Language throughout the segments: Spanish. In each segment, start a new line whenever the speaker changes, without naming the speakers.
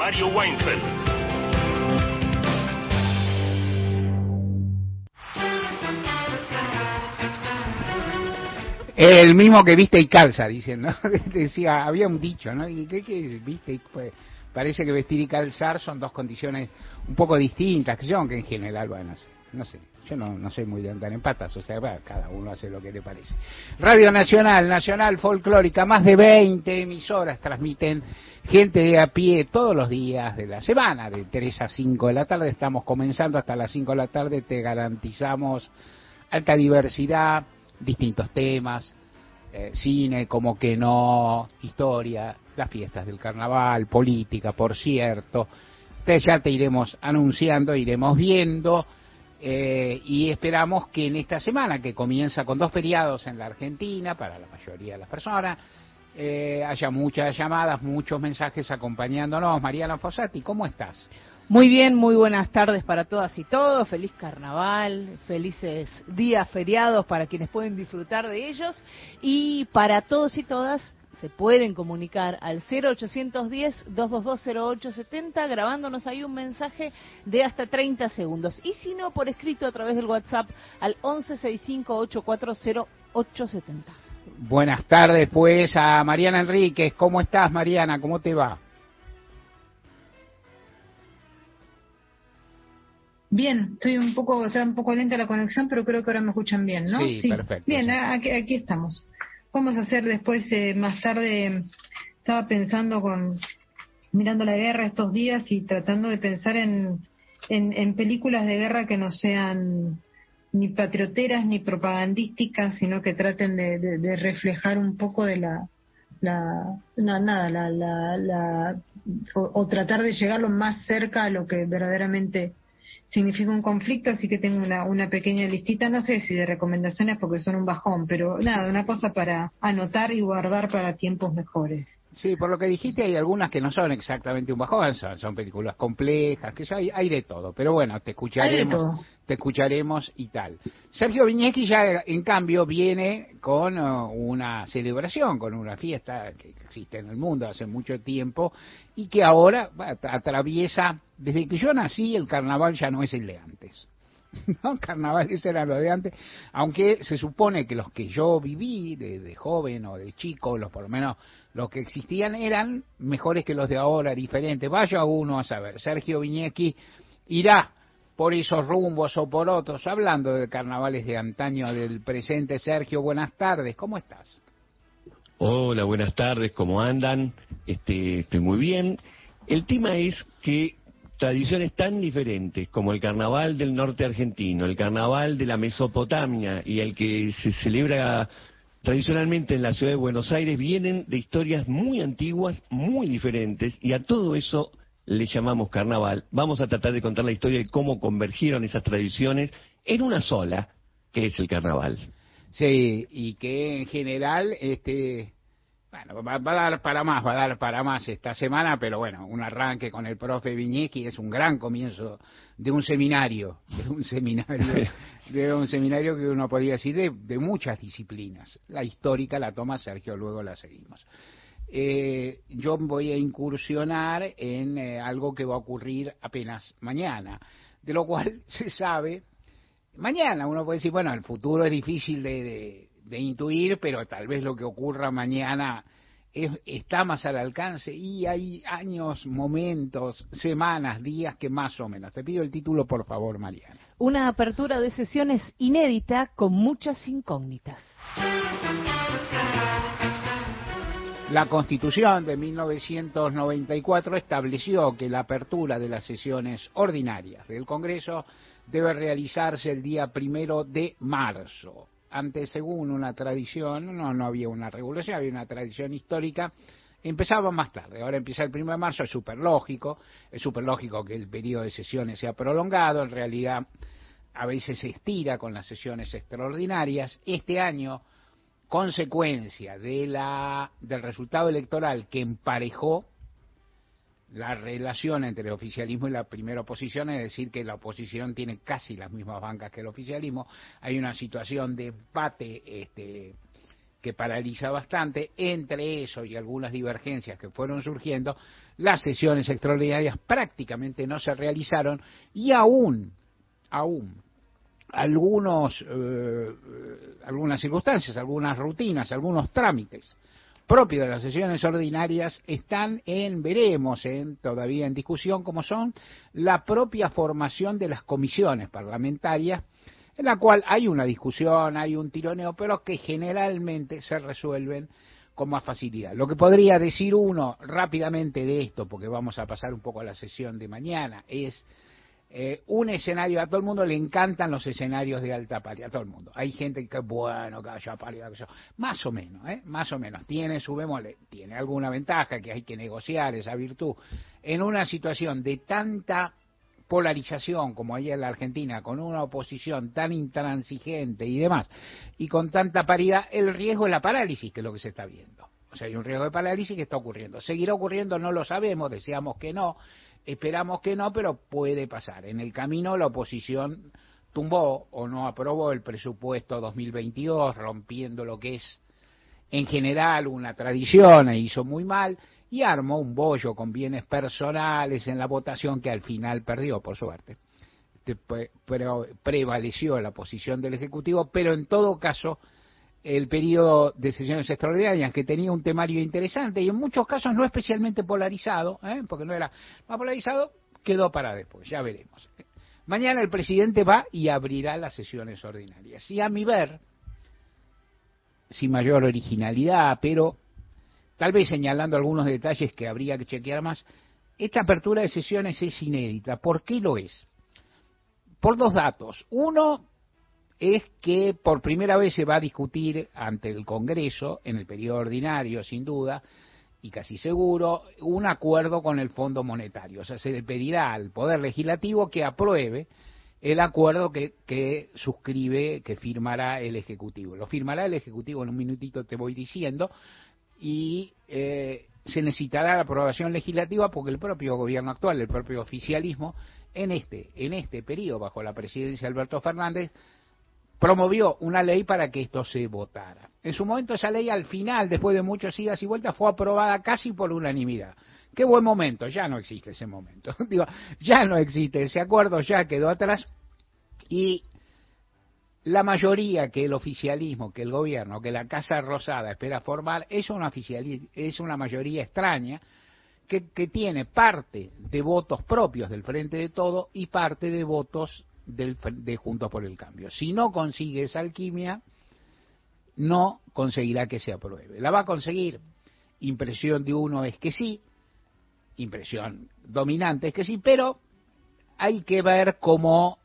Mario Weinfeld.
El mismo que viste y calza, dicen, ¿no? Decía, había un dicho, ¿no? ¿Y qué viste y pues, parece que vestir y calzar son dos condiciones un poco distintas, que en general, bueno, no sé, yo no soy muy de andar en patas, o sea, cada uno hace lo que le parece. Radio Nacional Folclórica, más de 20 emisoras transmiten, gente de a pie todos los días de la semana, de 3 a 5 de la tarde, estamos comenzando hasta las 5 de la tarde, te garantizamos alta diversidad, distintos temas, cine, como que no, historia, las fiestas del carnaval, política, por cierto. Entonces ya te iremos anunciando, iremos viendo, y esperamos que en esta semana, que comienza con 2 feriados en la Argentina, para la mayoría de las personas, haya muchas llamadas, muchos mensajes acompañándonos. Mariana Fossati, ¿cómo estás?
Muy bien, muy buenas tardes para todas y todos, feliz carnaval, felices días feriados para quienes pueden disfrutar de ellos, y para todos y todas se pueden comunicar al 0810-222-0870 grabándonos ahí un mensaje de hasta 30 segundos, y si no, por escrito a través del WhatsApp al 1165-840-870.
Buenas tardes pues a Mariana Enríquez. ¿Cómo estás, Mariana? ¿Cómo te va?
Bien, está un poco lenta la conexión, pero creo que ahora me escuchan bien, ¿no?
Sí. Perfecto.
Bien,
sí.
aquí estamos. Vamos a hacer después, más tarde, estaba pensando mirando la guerra estos días y tratando de pensar en películas de guerra que no sean ni patrioteras ni propagandísticas, sino que traten de reflejar un poco de o tratar de llegar lo más cerca a lo que verdaderamente significa un conflicto, así que tengo una pequeña listita, no sé si de recomendaciones porque son un bajón, pero nada, una cosa para anotar y guardar para tiempos mejores.
Sí, por lo que dijiste hay algunas que no son exactamente un bajón, son películas complejas, que hay de todo, pero bueno, te escucharemos y tal. Sergio Viñeski ya en cambio viene con una celebración, con una fiesta que existe en el mundo hace mucho tiempo y que ahora atraviesa, desde que yo nací el carnaval ya no es el de antes. ¿No? Carnavales eran lo de antes, aunque se supone que los que yo viví de joven o de chico, por lo menos los que existían eran mejores que los de ahora, diferentes. Vaya uno a saber, Sergio Viñeski irá por esos rumbos o por otros, hablando de carnavales de antaño, del presente. Sergio, buenas tardes, ¿cómo estás?
Hola, buenas tardes, ¿cómo andan? Estoy muy bien. El tema es que tradiciones tan diferentes como el carnaval del norte argentino, el carnaval de la Mesopotamia y el que se celebra tradicionalmente en la ciudad de Buenos Aires vienen de historias muy antiguas, muy diferentes, y a todo eso le llamamos carnaval. Vamos a tratar de contar la historia de cómo convergieron esas tradiciones en una sola, que es el carnaval.
Sí, y que en general bueno, va a dar para más esta semana, pero bueno, un arranque con el profe Viñeski es un gran comienzo de un seminario que uno podría decir de muchas disciplinas. La histórica la toma Sergio, luego la seguimos. Yo voy a incursionar en algo que va a ocurrir apenas mañana, de lo cual se sabe mañana. Uno puede decir, bueno, el futuro es difícil de intuir, pero tal vez lo que ocurra mañana está más al alcance, y hay años, momentos, semanas, días que más o menos. Te pido el título, por favor, Mariana.
Una apertura de sesiones inédita con muchas incógnitas.
La Constitución de 1994 estableció que la apertura de las sesiones ordinarias del Congreso debe realizarse el día 1 de marzo. Antes, según una tradición, no había una regulación, había una tradición histórica, empezaba más tarde. Ahora empieza el 1 de marzo, es súper lógico que el periodo de sesiones sea prolongado. En realidad, a veces se estira con las sesiones extraordinarias. Este año, consecuencia del resultado electoral que emparejó la relación entre el oficialismo y la primera oposición, es decir, que la oposición tiene casi las mismas bancas que el oficialismo, hay una situación de empate que paraliza bastante. Entre eso y algunas divergencias que fueron surgiendo, las sesiones extraordinarias prácticamente no se realizaron, y aún algunas circunstancias, algunas rutinas, algunos trámites propios de las sesiones ordinarias están todavía en discusión, como son la propia formación de las comisiones parlamentarias, en la cual hay una discusión, hay un tironeo, pero que generalmente se resuelven con más facilidad. Lo que podría decir uno rápidamente de esto, porque vamos a pasar un poco a la sesión de mañana, es un escenario, a todo el mundo le encantan los escenarios de alta paridad, a todo el mundo. Hay gente que, bueno, que haya paridad, que más o menos, tiene su bemoles, tiene alguna ventaja, que hay que negociar esa virtud. En una situación de tanta polarización como hay en la Argentina, con una oposición tan intransigente y demás, y con tanta paridad, el riesgo es la parálisis, que es lo que se está viendo. O sea, hay un riesgo de parálisis que está ocurriendo. ¿Seguirá ocurriendo? No lo sabemos, deseamos que no, esperamos que no, pero puede pasar. En el camino la oposición tumbó o no aprobó el presupuesto 2022, rompiendo lo que es en general una tradición, e hizo muy mal, y armó un bollo con bienes personales en la votación que al final perdió, por suerte. Pero prevaleció la posición del Ejecutivo, pero en todo caso el periodo de sesiones extraordinarias, que tenía un temario interesante y en muchos casos no especialmente polarizado, porque no era más polarizado, quedó para después, ya veremos. Mañana el presidente va y abrirá las sesiones ordinarias. Y a mi ver, sin mayor originalidad, pero tal vez señalando algunos detalles que habría que chequear más, esta apertura de sesiones es inédita. ¿Por qué lo es? Por dos datos. Uno es que por primera vez se va a discutir ante el Congreso, en el periodo ordinario, sin duda, y casi seguro, un acuerdo con el Fondo Monetario. O sea, se le pedirá al Poder Legislativo que apruebe el acuerdo que suscribe, que firmará el Ejecutivo. Lo firmará el Ejecutivo, en un minutito te voy diciendo, y se necesitará la aprobación legislativa porque el propio gobierno actual, el propio oficialismo, en este periodo, bajo la presidencia de Alberto Fernández, promovió una ley para que esto se votara. En su momento esa ley, al final, después de muchas idas y vueltas, fue aprobada casi por unanimidad. Qué buen momento, ya no existe ese momento. Ya no existe ese acuerdo, ya quedó atrás, y la mayoría que el oficialismo, que el gobierno, que la Casa Rosada espera formar, es una mayoría extraña, que tiene parte de votos propios del Frente de Todos y parte de votos de Juntos por el Cambio. Si no consigue esa alquimia, no conseguirá que se apruebe. La va a conseguir, impresión de uno es que sí, impresión dominante es que sí, pero hay que ver cómo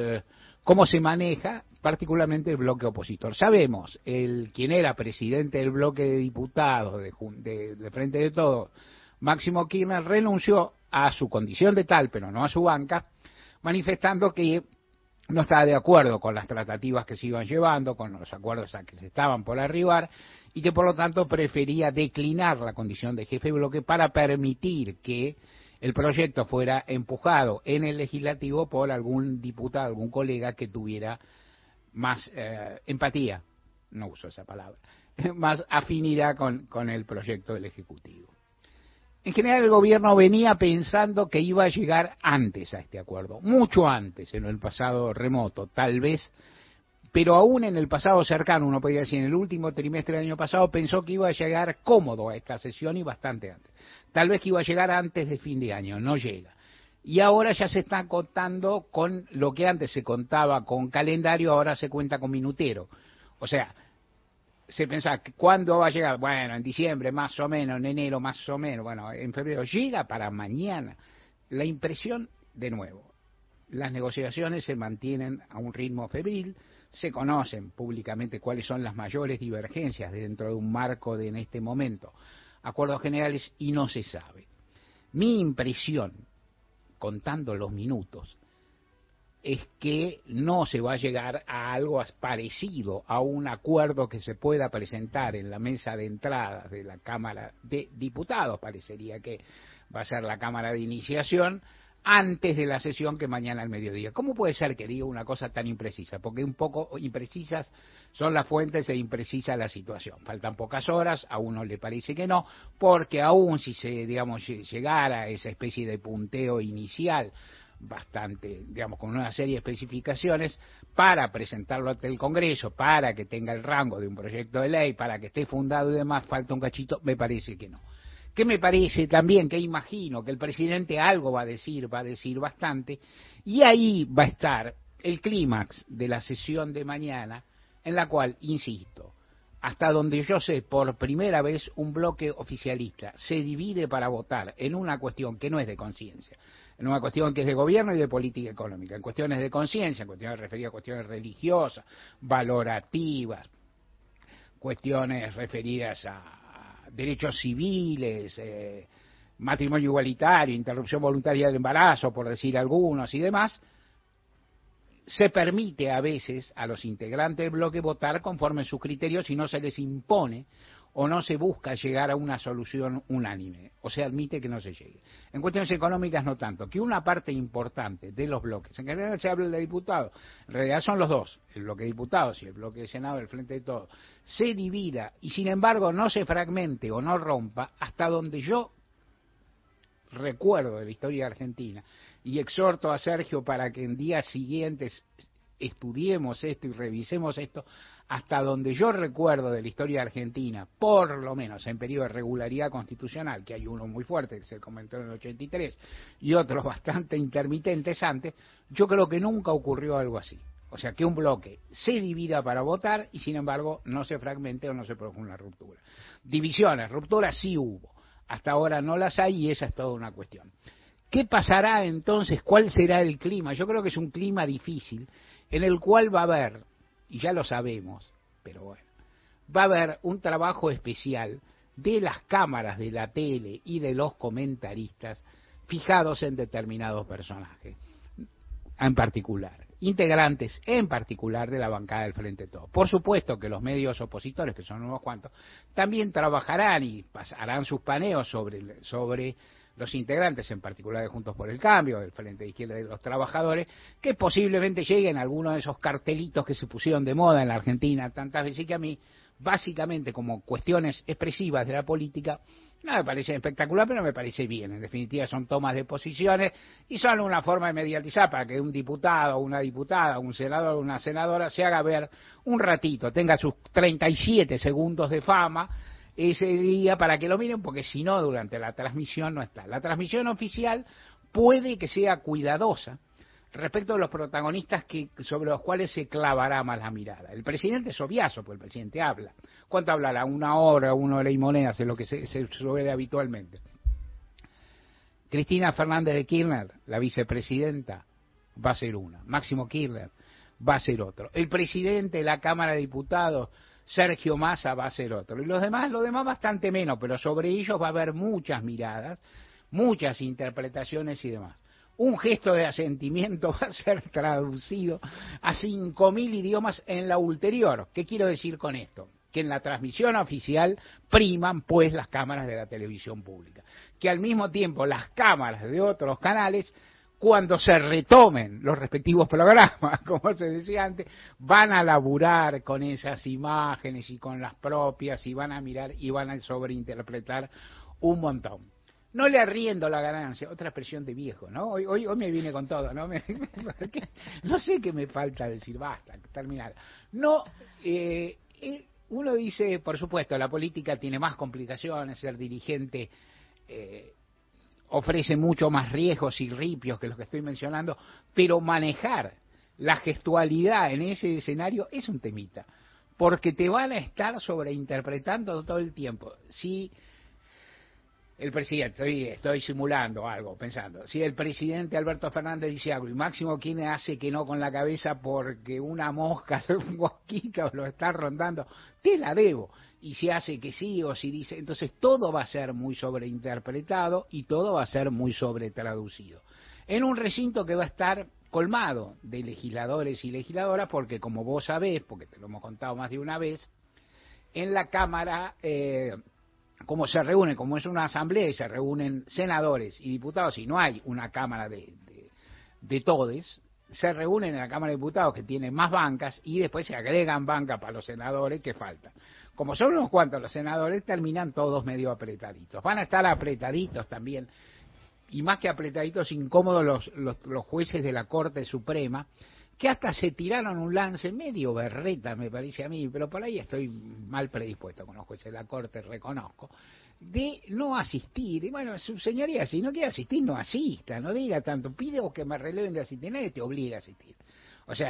se maneja particularmente el bloque opositor. Sabemos, quien era presidente del bloque de diputados de Frente de Todos, Máximo Kirchner, renunció a su condición de tal, pero no a su banca, manifestando que no estaba de acuerdo con las tratativas que se iban llevando, con los acuerdos a que se estaban por arribar, y que por lo tanto prefería declinar la condición de jefe de bloque para permitir que el proyecto fuera empujado en el legislativo por algún diputado, algún colega que tuviera más empatía, no uso esa palabra, más afinidad con el proyecto del Ejecutivo. En general el gobierno venía pensando que iba a llegar antes a este acuerdo, mucho antes, en el pasado remoto, tal vez, pero aún en el pasado cercano, uno podría decir en el último trimestre del año pasado, pensó que iba a llegar cómodo a esta sesión y bastante antes. Tal vez que iba a llegar antes de fin de año, no llega. Y ahora ya se está contando con lo que antes se contaba con calendario, ahora se cuenta con minutero. O sea, se pensaba, ¿cuándo va a llegar? Bueno, en diciembre más o menos, en enero más o menos, bueno, en febrero. Llega para mañana. La impresión, de nuevo, las negociaciones se mantienen a un ritmo febril, se conocen públicamente cuáles son las mayores divergencias dentro de un marco de, en este momento, acuerdos generales, y no se sabe. Mi impresión, contando los minutos, es que no se va a llegar a algo parecido a un acuerdo que se pueda presentar en la mesa de entradas de la Cámara de Diputados, parecería que va a ser la Cámara de Iniciación, antes de la sesión que mañana al mediodía. ¿Cómo puede ser que diga una cosa tan imprecisa? Porque un poco imprecisas son las fuentes e imprecisa la situación. Faltan pocas horas, a uno le parece que no, porque aún si se, digamos, llegara a esa especie de punteo inicial, bastante, digamos, con una serie de especificaciones, para presentarlo ante el Congreso, para que tenga el rango de un proyecto de ley, para que esté fundado y demás, falta un cachito, me parece que no. ¿Qué me parece también? Que imagino que el presidente algo va a decir bastante, y ahí va a estar el clímax de la sesión de mañana, en la cual, insisto, hasta donde yo sé, por primera vez un bloque oficialista se divide para votar en una cuestión que no es de conciencia, en una cuestión que es de gobierno y de política económica, en cuestiones de conciencia, en cuestiones referidas a cuestiones religiosas, valorativas, cuestiones referidas a derechos civiles, matrimonio igualitario, interrupción voluntaria del embarazo, por decir algunos y demás, se permite a veces a los integrantes del bloque votar conforme a sus criterios y no se les impone o no se busca llegar a una solución unánime, o se admite que no se llegue. En cuestiones económicas no tanto, que una parte importante de los bloques, en general se habla de diputados, en realidad son los dos, el bloque de diputados y el bloque de Senado, el Frente de Todos, se divida y sin embargo no se fragmente o no rompa hasta donde yo recuerdo de la historia argentina, y exhorto a Sergio para que en días siguientes estudiemos esto y revisemos esto, hasta donde yo recuerdo de la historia argentina, por lo menos en periodo de regularidad constitucional, que hay uno muy fuerte que se comentó en el 83 y otros bastante intermitentes antes, yo creo que nunca ocurrió algo así. O sea, que un bloque se divida para votar y sin embargo no se fragmente o no se produzca una ruptura. Divisiones, rupturas sí hubo. Hasta ahora no las hay y esa es toda una cuestión. ¿Qué pasará entonces? ¿Cuál será el clima? Yo creo que es un clima difícil en el cual va a haber, y ya lo sabemos, pero bueno, va a haber un trabajo especial de las cámaras de la tele y de los comentaristas fijados en determinados personajes, en particular, integrantes en particular de la bancada del Frente de Todos. Por supuesto que los medios opositores, que son unos cuantos, también trabajarán y harán sus paneos sobre los integrantes, en particular de Juntos por el Cambio, del Frente de Izquierda y de los Trabajadores, que posiblemente lleguen a algunos de esos cartelitos que se pusieron de moda en la Argentina tantas veces, que a mí, básicamente como cuestiones expresivas de la política, no me parece espectacular, pero me parece bien. En definitiva, son tomas de posiciones y son una forma de mediatizar para que un diputado, una diputada, un senador o una senadora se haga ver un ratito, tenga sus 37 segundos de fama ese día para que lo miren, porque si no, durante la transmisión no está. La transmisión oficial puede que sea cuidadosa respecto a los protagonistas sobre los cuales se clavará más la mirada. El presidente es obviazo, porque el presidente habla. ¿Cuánto hablará? Una hora y monedas, es lo que se suele habitualmente. Cristina Fernández de Kirchner, la vicepresidenta, va a ser una. Máximo Kirchner va a ser otro. El presidente de la Cámara de Diputados, Sergio Massa, va a ser otro. Y lo demás bastante menos, pero sobre ellos va a haber muchas miradas, muchas interpretaciones y demás. Un gesto de asentimiento va a ser traducido a 5.000 idiomas en la ulterior. ¿Qué quiero decir con esto? Que en la transmisión oficial priman pues las cámaras de la televisión pública. Que al mismo tiempo las cámaras de otros canales, cuando se retomen los respectivos programas, como se decía antes, van a laburar con esas imágenes y con las propias y van a mirar y van a sobreinterpretar un montón. No le arriendo la ganancia, otra expresión de viejo, ¿no? Hoy me viene con todo, ¿no? No sé qué me falta decir, basta, terminar. No, uno dice, por supuesto, la política tiene más complicaciones, ser dirigente ofrece mucho más riesgos y ripios que los que estoy mencionando, pero manejar la gestualidad en ese escenario es un temita, porque te van a estar sobreinterpretando todo el tiempo. Si el presidente, estoy simulando algo, pensando, si el presidente Alberto Fernández dice algo y Máximo Kirchner hace que no con la cabeza porque una mosca, un mosquito lo está rondando, te la debo. Y si hace que sí o si dice, entonces todo va a ser muy sobreinterpretado y todo va a ser muy sobretraducido. En un recinto que va a estar colmado de legisladores y legisladoras, porque como vos sabés, porque te lo hemos contado más de una vez, en la Cámara como se reúnen, como es una asamblea y se reúnen senadores y diputados y no hay una cámara de todes, se reúnen en la Cámara de Diputados que tiene más bancas y después se agregan bancas para los senadores que faltan. Como son unos cuantos los senadores, terminan todos medio apretaditos. Van a estar apretaditos también, y más que apretaditos, incómodos los jueces de la Corte Suprema, que hasta se tiraron un lance medio berreta, me parece a mí, pero por ahí estoy mal predispuesto con los jueces de la Corte, reconozco, de no asistir. Y bueno, su señoría, si no quiere asistir, no asista, no diga tanto, pide o que me releven de asistir, nadie te obliga a asistir. O sea,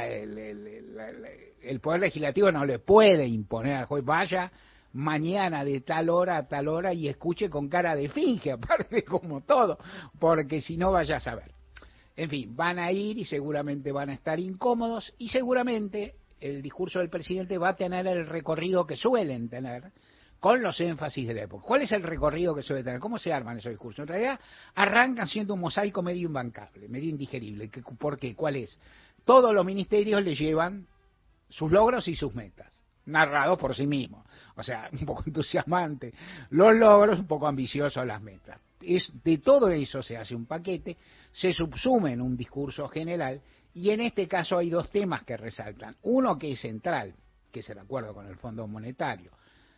el Poder Legislativo no le puede imponer al juez, vaya mañana de tal hora a tal hora y escuche con cara de finge, aparte como todo, porque si no vaya a saber. En fin, van a ir y seguramente van a estar incómodos y seguramente el discurso del presidente va a tener el recorrido que suelen tener con los énfasis de la época. ¿Cuál es el recorrido que suele tener? ¿Cómo se arman esos discursos? En realidad arrancan siendo un mosaico medio imbancable, medio indigerible. ¿Por qué? ¿Cuál es? Todos los ministerios le llevan sus logros y sus metas, narrados por sí mismos. O sea, un poco entusiasmante los logros, un poco ambiciosos las metas. De todo eso se hace un paquete, se subsume en un discurso general, y en este caso hay dos temas que resaltan. Uno que es central, que es el acuerdo con el Fondo Monetario,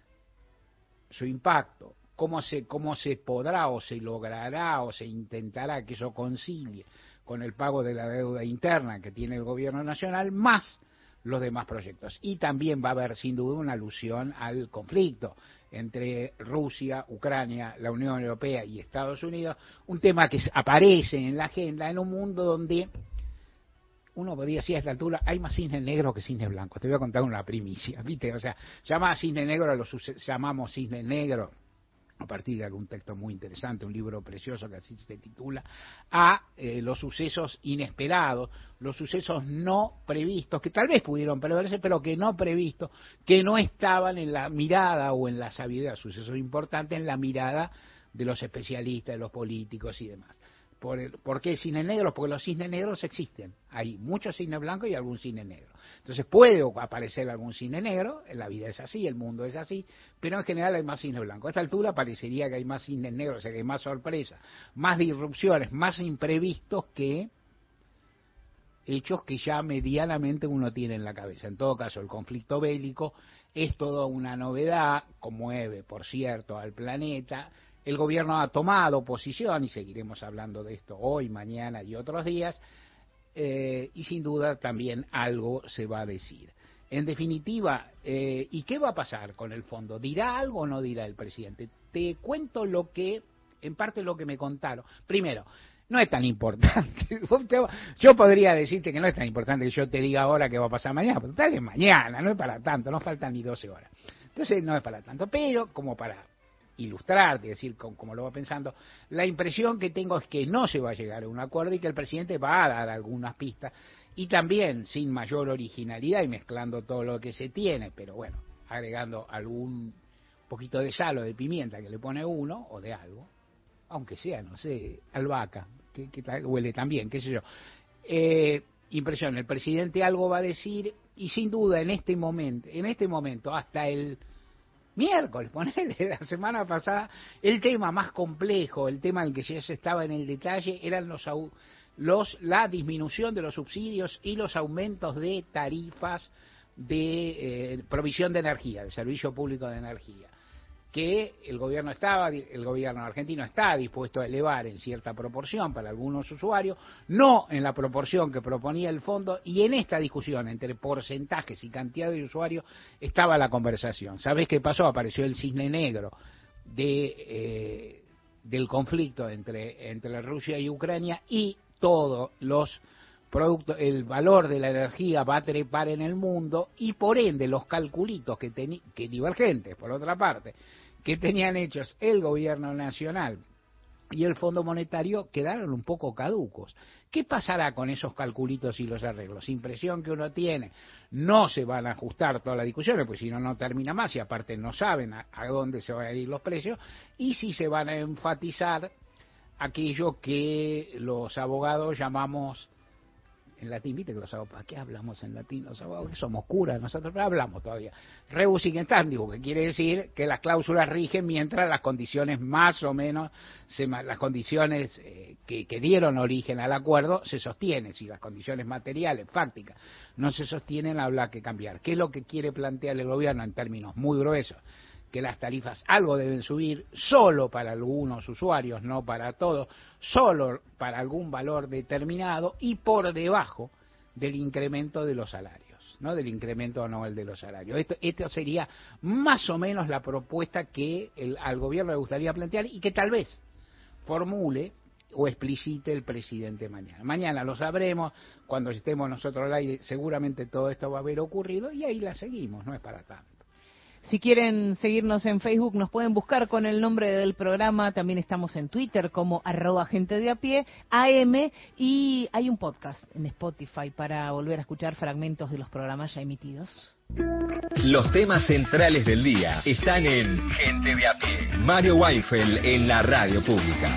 su impacto, cómo se podrá o se logrará o se intentará que eso concilie con el pago de la deuda interna que tiene el gobierno nacional, más los demás proyectos. Y también va a haber sin duda una alusión al conflicto entre Rusia, Ucrania, la Unión Europea y Estados Unidos, un tema que aparece en la agenda en un mundo donde uno podría decir a esta altura hay más cisnes negros que cisnes blancos. Te voy a contar una primicia, ¿viste? O sea, llama a cisne negro, llamamos cisne negro a partir de algún texto muy interesante, un libro precioso que así se titula, a los sucesos inesperados, los sucesos no previstos, que tal vez pudieron preverse, pero que no previstos, que no estaban en la mirada o en la sabiduría, sucesos importantes en la mirada de los especialistas, de los políticos y demás. ¿Por qué cisnes negros? Porque los cisnes negros existen. Hay muchos cisnes blancos y algún cisne negro. Entonces puede aparecer algún cisne negro, la vida es así, el mundo es así, pero en general hay más cisnes blancos. A esta altura parecería que hay más cisnes negros, o sea que hay más sorpresas, más disrupciones, más imprevistos que hechos que ya medianamente uno tiene en la cabeza. En todo caso, el conflicto bélico es toda una novedad, conmueve, por cierto, al planeta. El gobierno ha tomado posición, y seguiremos hablando de esto hoy, mañana y otros días, y sin duda también algo se va a decir. En definitiva, ¿y qué va a pasar con el fondo? ¿Dirá algo o no dirá el presidente? Te cuento en parte lo que me contaron. Primero, no es tan importante. Yo podría decirte que no es tan importante que yo te diga ahora qué va a pasar mañana, pero tal es mañana, no es para tanto, no faltan ni 12 horas. Entonces no es para tanto, pero como para ilustrarte, decir como lo va pensando, la impresión que tengo es que no se va a llegar a un acuerdo y que el presidente va a dar algunas pistas, y también sin mayor originalidad y mezclando todo lo que se tiene, pero bueno, agregando algún poquito de sal o de pimienta que le pone uno, o de algo, aunque sea, no sé, albahaca, que huele también, qué sé yo. Impresión, el presidente algo va a decir, y sin duda en este momento hasta el miércoles, ponele, la semana pasada, el tema más complejo, el tema en el que ya se estaba en el detalle, eran la disminución de los subsidios y los aumentos de tarifas de provisión de energía, de servicio público de energía, que el gobierno argentino está dispuesto a elevar en cierta proporción para algunos usuarios, no en la proporción que proponía el fondo, y en esta discusión entre porcentajes y cantidad de usuarios estaba la conversación. ¿Sabés qué pasó? Apareció el cisne negro del conflicto entre Rusia y Ucrania, y todos los productos, el valor de la energía va a trepar en el mundo, y por ende los calculitos que divergentes, por otra parte, que tenían hechos el gobierno nacional y el Fondo Monetario quedaron un poco caducos. ¿Qué pasará con esos calculitos y los arreglos? Impresión que uno tiene, no se van a ajustar todas las discusiones, pues si no, no termina más, y aparte no saben a dónde se van a ir los precios, y si se van a enfatizar aquello que los abogados llamamos en latín, viste que los abogados, ¿para qué hablamos en latín? Los abogados que somos curas, nosotros no hablamos todavía. Rebus sic stantibus, que quiere decir que las cláusulas rigen mientras las condiciones más o menos, las condiciones que dieron origen al acuerdo se sostienen. Si las condiciones materiales, fácticas, no se sostienen, habrá que cambiar. ¿Qué es lo que quiere plantear el gobierno en términos muy gruesos? Que las tarifas algo deben subir solo para algunos usuarios, no para todos, solo para algún valor determinado y por debajo del incremento de los salarios, ¿no? Del incremento anual de los salarios. Esto sería más o menos la propuesta que al gobierno le gustaría plantear y que tal vez formule o explicite el presidente mañana. Mañana lo sabremos, cuando estemos nosotros al aire seguramente todo esto va a haber ocurrido y ahí la seguimos, no es para tanto.
Si quieren seguirnos en Facebook, nos pueden buscar con el nombre del programa. También estamos en Twitter como @gentedeapie, AM, y hay un podcast en Spotify para volver a escuchar fragmentos de los programas ya emitidos.
Los temas centrales del día están en Gente de a Pie. Mario Weinfeld en la radio pública.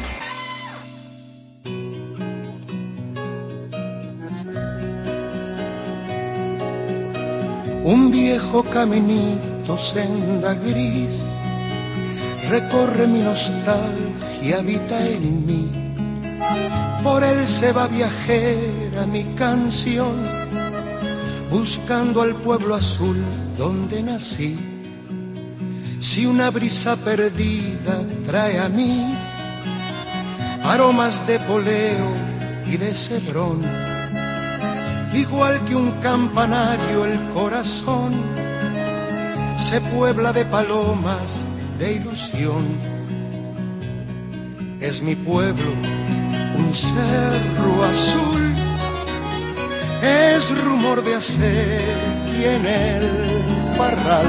Un viejo caminito, senda gris, recorre mi nostalgia, habita en mí. Por él se va viajera mi canción, buscando al pueblo azul donde nací. Si una brisa perdida trae a mí aromas de poleo y de cedrón, igual que un campanario el corazón se puebla de palomas de ilusión. Es mi pueblo un cerro azul, es rumor de hacer y en el parral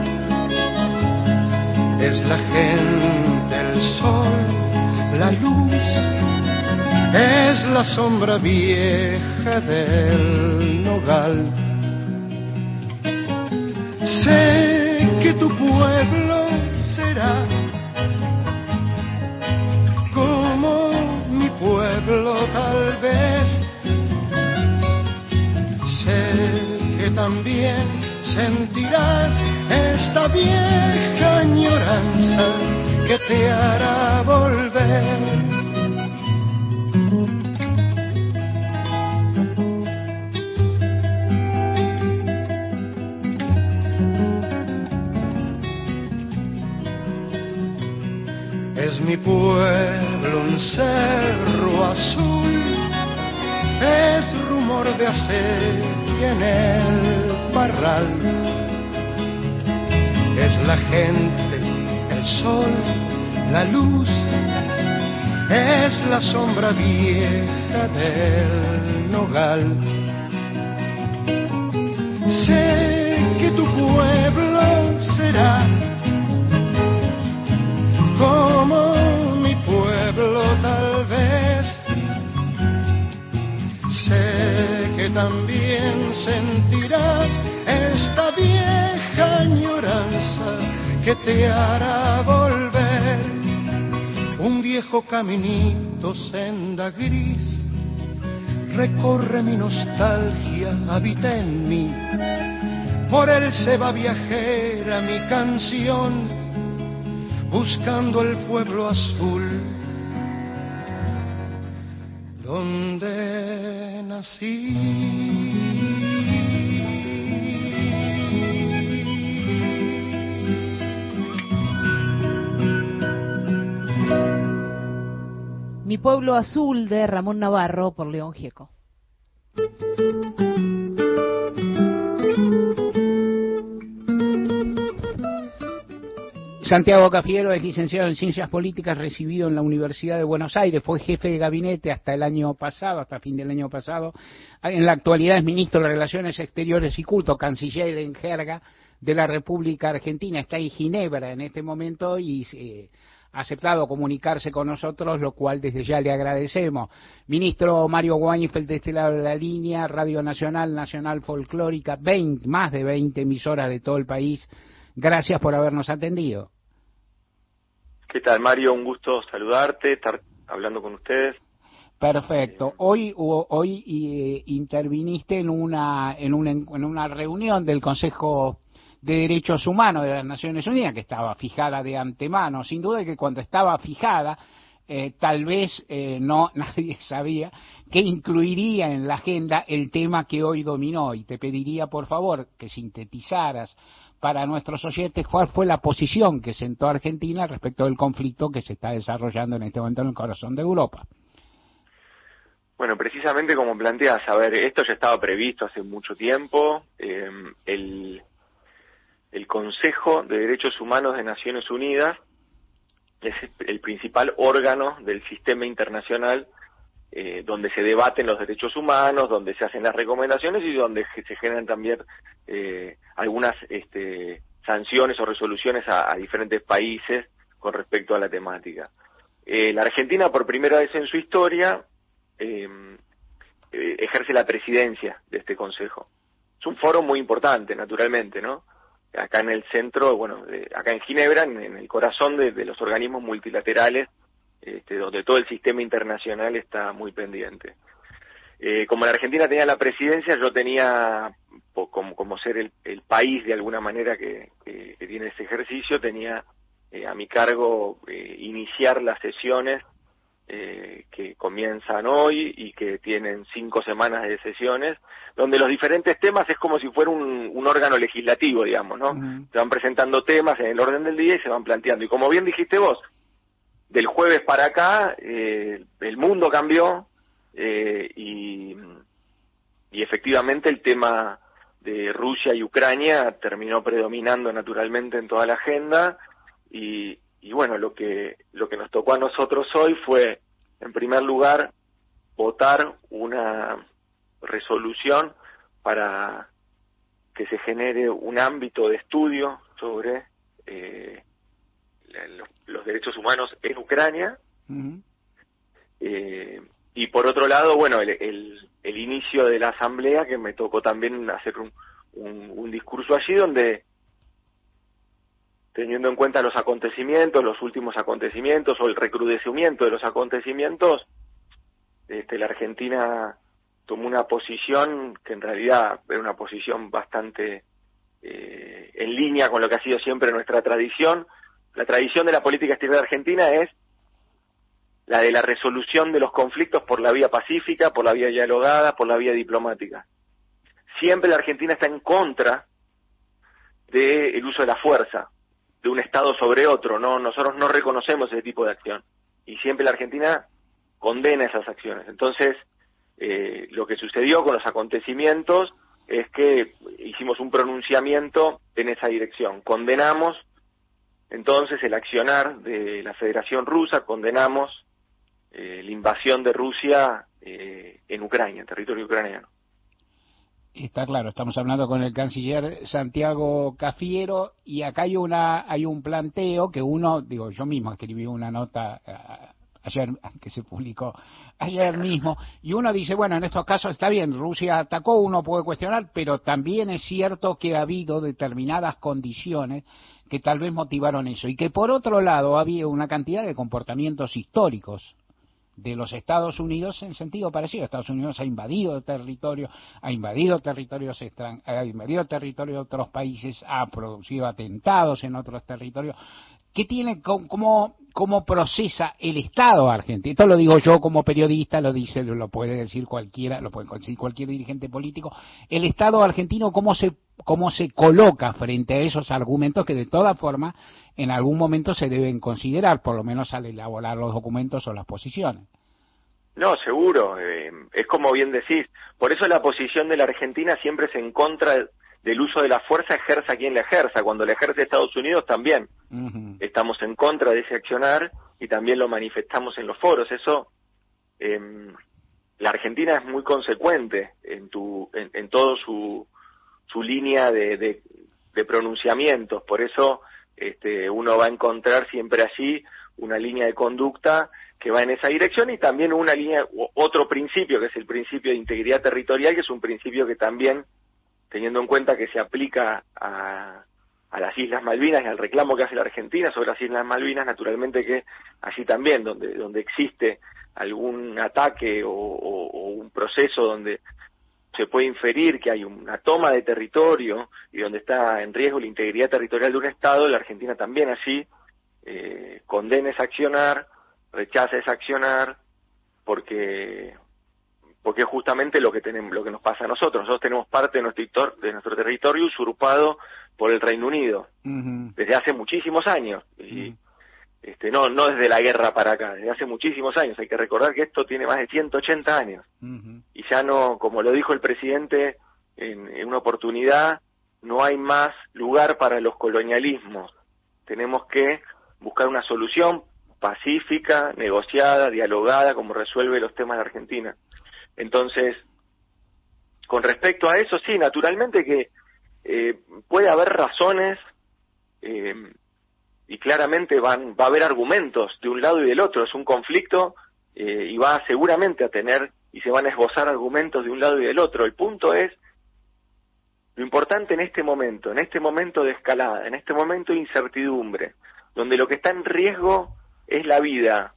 es la gente, el sol, la luz, es la sombra vieja del nogal. Sé que tu pueblo será como mi pueblo tal vez. Sé que también sentirás esta vieja añoranza que te hará volver. Mi pueblo un cerro azul, es rumor de hacer y en el parral es la gente, el sol, la luz, es la sombra vieja del nogal. Sé que tu pueblo será como mi pueblo tal vez. Sé que también sentirás esta vieja añoranza que te hará volver. Un viejo caminito, senda gris, recorre mi nostalgia, habita en mí. Por él se va viajera mi canción, buscando el pueblo azul donde nací.
Mi pueblo azul, de Ramón Navarro, por León Gieco.
Santiago Cafiero es licenciado en Ciencias Políticas, recibido en la Universidad de Buenos Aires, fue jefe de gabinete hasta el año pasado, hasta fin del año pasado. En la actualidad es ministro de Relaciones Exteriores y Culto, canciller en jerga de la República Argentina. Está en Ginebra en este momento y ha aceptado comunicarse con nosotros, lo cual desde ya le agradecemos. Ministro Mario Weinfeld, de este lado de la línea, Radio Nacional, Nacional Folclórica, más de 20 emisoras de todo el país. Gracias por habernos atendido.
¿Qué tal, Mario? Un gusto saludarte, estar hablando con ustedes.
Perfecto. Hoy interviniste en una reunión del Consejo de Derechos Humanos de las Naciones Unidas, que estaba fijada de antemano. Sin duda que cuando estaba fijada, tal vez nadie sabía que incluiría en la agenda el tema que hoy dominó, y te pediría por favor que sintetizaras para nuestros oyentes cuál fue la posición que sentó Argentina respecto del conflicto que se está desarrollando en este momento en el corazón de Europa.
Bueno, precisamente como planteas, a ver, esto ya estaba previsto hace mucho tiempo. El Consejo de Derechos Humanos de Naciones Unidas es el principal órgano del sistema internacional donde se debaten los derechos humanos, donde se hacen las recomendaciones y donde se generan también algunas sanciones o resoluciones a diferentes países con respecto a la temática. La Argentina, por primera vez en su historia, ejerce la presidencia de este consejo. Es un foro muy importante, naturalmente, ¿no? Acá en el centro, acá en Ginebra, en el corazón de los organismos multilaterales, donde todo el sistema internacional está muy pendiente. Como la Argentina tenía la presidencia, yo tenía, como ser el país de alguna manera que tiene ese ejercicio, tenía a mi cargo iniciar las sesiones que comienzan hoy y que tienen 5 semanas de sesiones, donde los diferentes temas es como si fuera un órgano legislativo, digamos, ¿no? Uh-huh. Se van presentando temas en el orden del día y se van planteando. Y como bien dijiste vos, del jueves para acá, el mundo cambió y efectivamente el tema de Rusia y Ucrania terminó predominando naturalmente en toda la agenda y bueno, lo que nos tocó a nosotros hoy fue, en primer lugar, votar una resolución para que se genere un ámbito de estudio sobre los derechos humanos en Ucrania. Uh-huh. Y por otro lado, bueno, el inicio de la asamblea, que me tocó también hacer un discurso allí donde, teniendo en cuenta los acontecimientos, los últimos acontecimientos o el recrudecimiento de los acontecimientos, la Argentina tomó una posición que en realidad era una posición bastante en línea con lo que ha sido siempre nuestra tradición. La tradición de la política exterior argentina es la de la resolución de los conflictos por la vía pacífica, por la vía dialogada, por la vía diplomática. Siempre la Argentina está en contra del uso de la fuerza, de un Estado sobre otro. No, nosotros no reconocemos ese tipo de acción. Y siempre la Argentina condena esas acciones. Entonces, lo que sucedió con los acontecimientos es que hicimos un pronunciamiento en esa dirección. Condenamos entonces el accionar de la Federación Rusa, condenamos la invasión de Rusia en Ucrania, en territorio ucraniano.
Está claro, estamos hablando con el canciller Santiago Cafiero y acá hay un planteo que yo mismo escribí una nota ayer, que se publicó ayer mismo, y uno dice, bueno, en estos casos está bien, Rusia atacó, uno puede cuestionar, pero también es cierto que ha habido determinadas condiciones que tal vez motivaron eso, y que por otro lado había una cantidad de comportamientos históricos de los Estados Unidos en sentido parecido. Estados Unidos ha invadido territorios de otros países, ha producido atentados en otros territorios. ¿Qué tiene, cómo procesa el Estado argentino? Esto lo digo yo como periodista, lo puede decir cualquiera, lo puede decir cualquier dirigente político. El Estado argentino, ¿cómo se coloca frente a esos argumentos que de todas formas en algún momento se deben considerar, por lo menos al elaborar los documentos o las posiciones?
No, seguro, es como bien decís, por eso la posición de la Argentina siempre es en contra del uso de la fuerza, ejerza quien la ejerza. Cuando la ejerce Estados Unidos también estamos en contra de ese accionar y también lo manifestamos en los foros. Eso, la Argentina es muy consecuente en todo su línea de pronunciamientos, por eso uno va a encontrar siempre allí una línea de conducta que va en esa dirección y también otro principio, que es el principio de integridad territorial, que es un principio que también, teniendo en cuenta que se aplica a las Islas Malvinas y al reclamo que hace la Argentina sobre las Islas Malvinas, naturalmente que allí también, donde existe algún ataque o un proceso donde se puede inferir que hay una toma de territorio y donde está en riesgo la integridad territorial de un Estado, la Argentina también así condena ese accionar, rechaza ese accionar, porque es justamente lo que nos pasa a nosotros. Nosotros tenemos parte de nuestro territorio usurpado por el Reino Unido desde hace muchísimos años, y no desde la guerra para acá, desde hace muchísimos años. Hay que recordar que esto tiene más de 180 años, y ya no, como lo dijo el presidente en una oportunidad, no hay más lugar para los colonialismos. Tenemos que buscar una solución pacífica, negociada, dialogada, como resuelve los temas de Argentina. Entonces, con respecto a eso, sí, naturalmente que puede haber razones, y claramente va a haber argumentos de un lado y del otro. Es un conflicto, y va seguramente a tener, y se van a esbozar argumentos de un lado y del otro. El punto es, lo importante en este momento de escalada, en este momento de incertidumbre, donde lo que está en riesgo es la vida.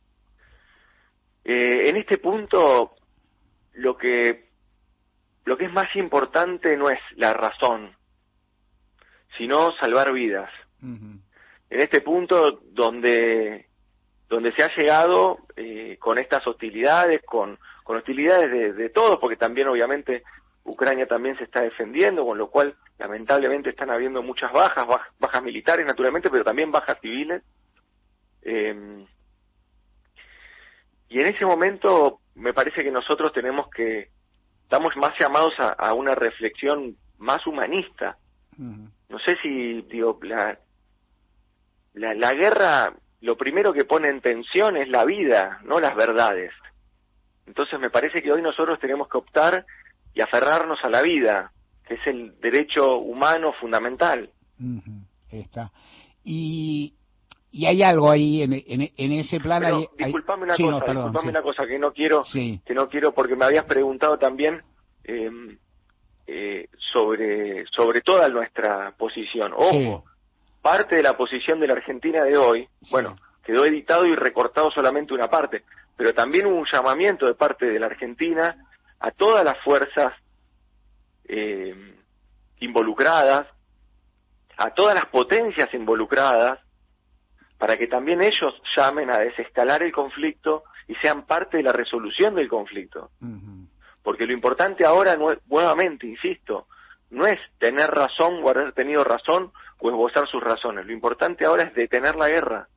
En este punto, lo que es más importante no es la razón, sino salvar vidas. En este punto donde se ha llegado con estas hostilidades, con hostilidades de todos, porque también obviamente Ucrania también se está defendiendo, con lo cual lamentablemente están habiendo muchas bajas militares naturalmente, pero también bajas civiles. Y en ese momento me parece que nosotros estamos más llamados a una reflexión más humanista. No sé si, la guerra, lo primero que pone en tensión es la vida, no las verdades. Entonces me parece que hoy nosotros tenemos que optar y aferrarnos a la vida, que es el derecho humano fundamental.
Está. Y hay algo ahí en ese plan.
Pero, disculpame una cosa, una cosa que no quiero, porque me habías preguntado también sobre toda nuestra posición. Ojo, parte de la posición de la Argentina de hoy, quedó editado y recortado solamente una parte, pero también hubo un llamamiento de parte de la Argentina a todas las fuerzas involucradas, a todas las potencias involucradas, para que también ellos llamen a desescalar el conflicto y sean parte de la resolución del conflicto. Porque lo importante ahora, nuevamente, insisto, no es tener razón o haber tenido razón o esbozar sus razones. Lo importante ahora es detener la guerra.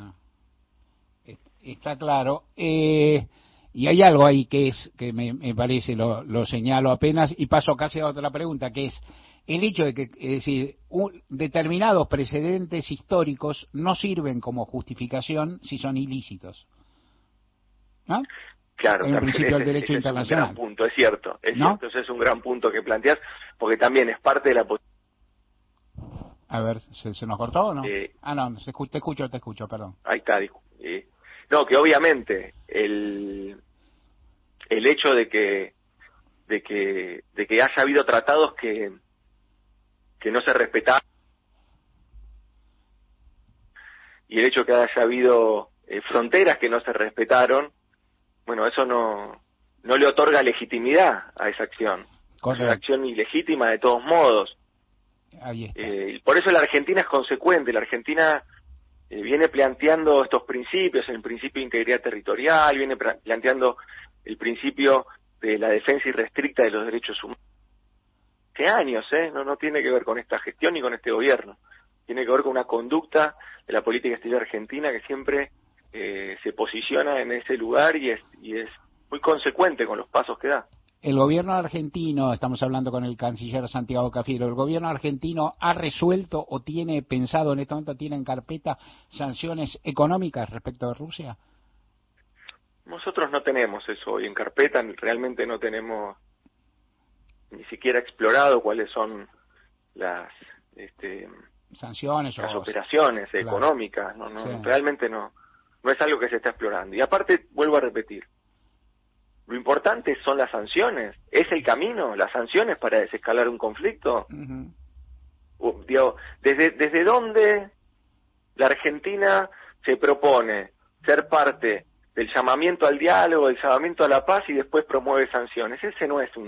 Está claro. Y hay algo ahí que me parece, lo señalo apenas y paso casi a otra pregunta, que es el hecho de que, es decir, determinados precedentes históricos no sirven como justificación si son ilícitos, ¿no?
Claro,
en el principio del derecho internacional.
Es un gran punto, es cierto,
¿no?
Ese es un gran punto que planteas, porque también es parte de la
A ver, ¿se nos cortó o no? No, te escucho, perdón.
Ahí está, no, que obviamente el hecho de que haya habido tratados que no se respetaban, y el hecho de que haya habido fronteras que no se respetaron, bueno, eso no le otorga legitimidad a esa acción. Es una acción ilegítima de todos modos.
Ahí está.
Por eso la Argentina es consecuente. La Argentina viene planteando estos principios, el principio de integridad territorial, viene planteando el principio de la defensa irrestricta de los derechos humanos. Hace años, no tiene que ver con esta gestión ni con este gobierno. Tiene que ver con una conducta de la política exterior argentina que siempre se posiciona en ese lugar y es muy consecuente con los pasos que da.
El gobierno argentino, estamos hablando con el canciller Santiago Cafiero, ¿el gobierno argentino ha resuelto o tiene pensado en este momento, tiene en carpeta sanciones económicas respecto de Rusia?
Nosotros no tenemos eso hoy en carpeta, realmente no tenemos ni siquiera explorado cuáles son las
sanciones
las operaciones económicas,
Sí.
Realmente no es algo que se está explorando. Y aparte, vuelvo a repetir, lo importante son las sanciones. ¿Es el camino, las sanciones para desescalar un conflicto? ¿Desde dónde la Argentina se propone ser parte del llamamiento al diálogo, del llamamiento a la paz y después promueve sanciones. Ese no es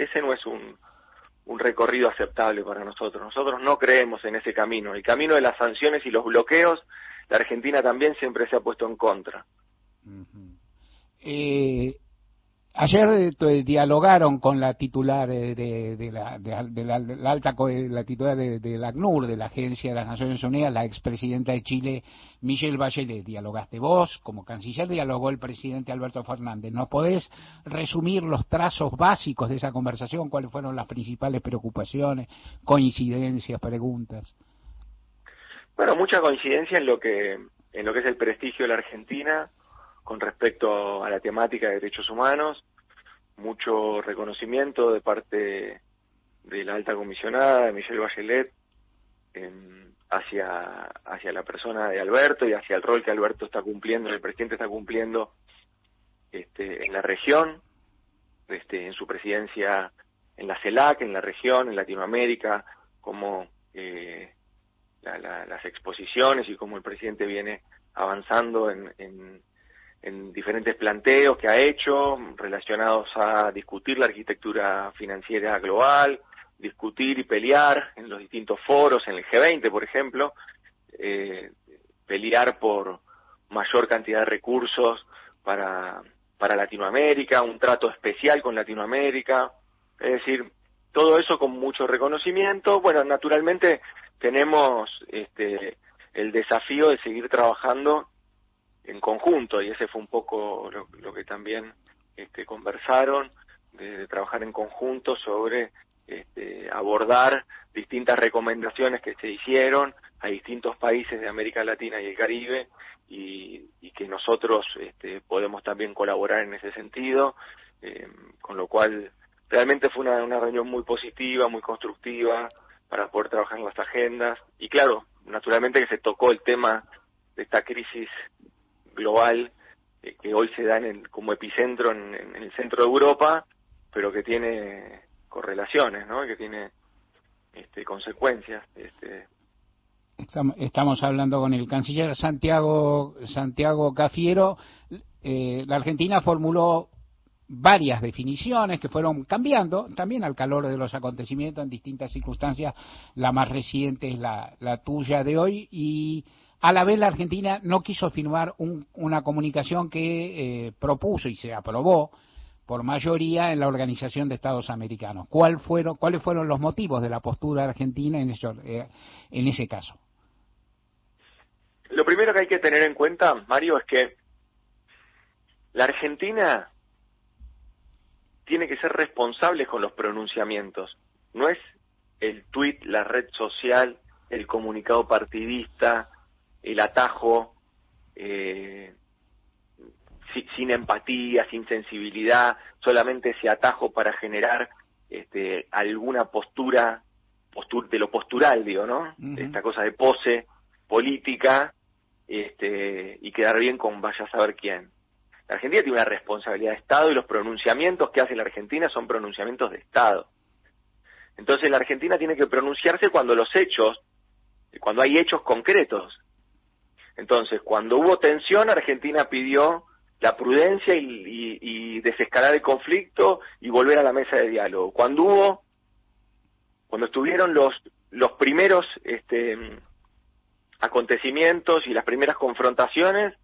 un recorrido aceptable para nosotros. Nosotros no creemos en ese camino. El camino de las sanciones y los bloqueos, la Argentina también siempre se ha puesto en contra.
Ayer dialogaron con la titular de la alta la titular del ACNUR, de la Agencia de las Naciones Unidas, la expresidenta de Chile, Michelle Bachelet. Dialogaste vos, como canciller, dialogó el presidente Alberto Fernández. ¿Nos podés resumir los trazos básicos de esa conversación? ¿Cuáles fueron las principales preocupaciones, coincidencias, preguntas?
Bueno, mucha coincidencia en lo que es el prestigio de la Argentina con respecto a la temática de derechos humanos, mucho reconocimiento de parte de la alta comisionada, de Michelle Bachelet, hacia la persona de Alberto y hacia el rol que Alberto está cumpliendo, el presidente está cumpliendo en la región, en su presidencia en la CELAC, en la región, en Latinoamérica, como las exposiciones y cómo el presidente viene avanzando en diferentes planteos que ha hecho relacionados a discutir la arquitectura financiera global, discutir y pelear en los distintos foros, en el G20, por ejemplo, pelear por mayor cantidad de recursos para Latinoamérica, un trato especial con Latinoamérica, es decir, todo eso con mucho reconocimiento. Bueno, naturalmente tenemos el desafío de seguir trabajando en conjunto, y ese fue un poco lo que también conversaron, de trabajar en conjunto sobre abordar distintas recomendaciones que se hicieron a distintos países de América Latina y el Caribe, y que nosotros podemos también colaborar en ese sentido, con lo cual realmente fue una reunión muy positiva, muy constructiva, para poder trabajar en las agendas, y claro, naturalmente que se tocó el tema de esta crisis global que hoy se da como epicentro en el centro de Europa, pero que tiene correlaciones, ¿no? Que tiene consecuencias.
Estamos hablando con el canciller Santiago Cafiero. La Argentina formuló varias definiciones que fueron cambiando también al calor de los acontecimientos en distintas circunstancias. La más reciente es la tuya de hoy, y a la vez la Argentina no quiso firmar una comunicación que propuso y se aprobó por mayoría en la Organización de Estados Americanos. ¿Cuáles fueron los motivos de la postura argentina en ese caso?
Lo primero que hay que tener en cuenta, Mario, es que la Argentina tiene que ser responsable con los pronunciamientos. No es el tuit, la red social, el comunicado partidista, el atajo sin empatía, sin sensibilidad, solamente ese atajo para generar alguna postura de lo postural, digo, ¿no? Uh-huh. Esta cosa de pose política y quedar bien con vaya a saber quién. La Argentina tiene una responsabilidad de Estado, y los pronunciamientos que hace la Argentina son pronunciamientos de Estado. Entonces la Argentina tiene que pronunciarse cuando hay hechos concretos. Entonces, cuando hubo tensión, Argentina pidió la prudencia y desescalar el conflicto y volver a la mesa de diálogo. Cuando estuvieron los primeros acontecimientos y las primeras confrontaciones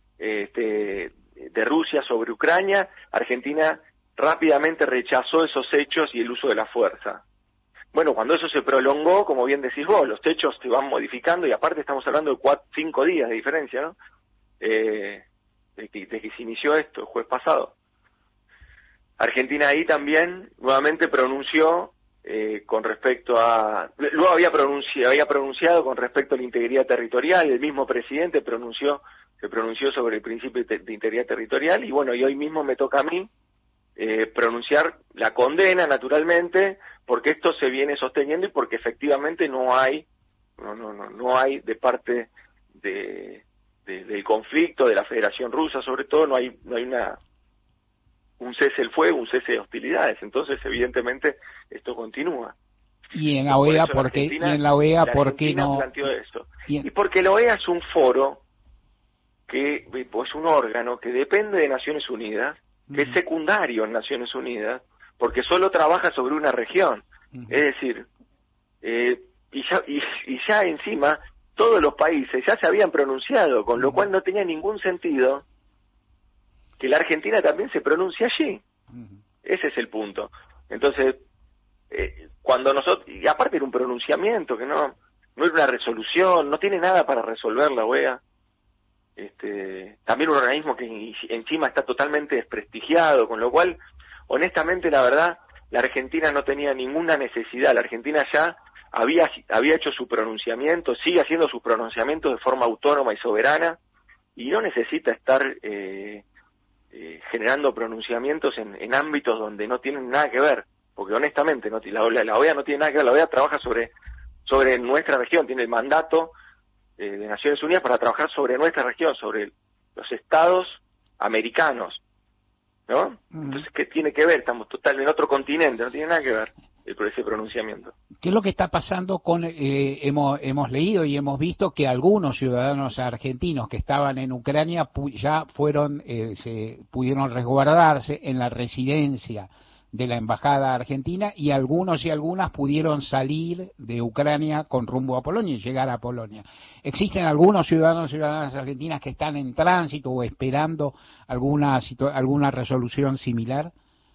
de Rusia sobre Ucrania, Argentina rápidamente rechazó esos hechos y el uso de la fuerza. Bueno, cuando eso se prolongó, como bien decís vos, los hechos se van modificando, y aparte estamos hablando de 5 días de diferencia, ¿no? De que se inició esto el jueves pasado. Argentina ahí también nuevamente pronunció con respecto a... Luego había pronunciado con respecto a la integridad territorial, el mismo presidente se pronunció sobre el principio de integridad territorial, y bueno, y hoy mismo me toca a mí pronunciar la condena, naturalmente, porque esto se viene sosteniendo y porque efectivamente no hay de parte del conflicto, de la Federación Rusa sobre todo, no hay un cese del fuego, un cese de hostilidades. Entonces, evidentemente, esto continúa.
Y en la OEA, ¿por qué no?
Planteó eso. Y porque la OEA es un foro que es un órgano que depende de Naciones Unidas, que es secundario en Naciones Unidas, porque solo trabaja sobre una región. Es decir, y ya encima todos los países ya se habían pronunciado, con lo cual no tenía ningún sentido que la Argentina también se pronuncie allí. Ese es el punto. Entonces, cuando nosotros, y aparte era un pronunciamiento que no era una resolución, no tiene nada para resolver la OEA. También un organismo que encima está totalmente desprestigiado, con lo cual, honestamente, la verdad, la Argentina no tenía ninguna necesidad. La Argentina ya había hecho su pronunciamiento, sigue haciendo sus pronunciamientos de forma autónoma y soberana, y no necesita estar generando pronunciamientos en ámbitos donde no tienen nada que ver, porque honestamente la OEA no tiene nada que ver. La OEA trabaja sobre nuestra región, tiene el mandato de Naciones Unidas para trabajar sobre nuestra región, sobre los estados americanos, ¿no? Entonces, ¿qué tiene que ver? Estamos totalmente en otro continente, no tiene nada que ver por ese pronunciamiento.
¿Qué es lo que está pasando con hemos leído y hemos visto que algunos ciudadanos argentinos que estaban en Ucrania ya se pudieron resguardarse en la residencia de la embajada argentina, y algunos y algunas pudieron salir de Ucrania con rumbo a Polonia y llegar a Polonia? ¿Existen algunos ciudadanos y ciudadanas argentinas que están en tránsito o esperando alguna resolución similar?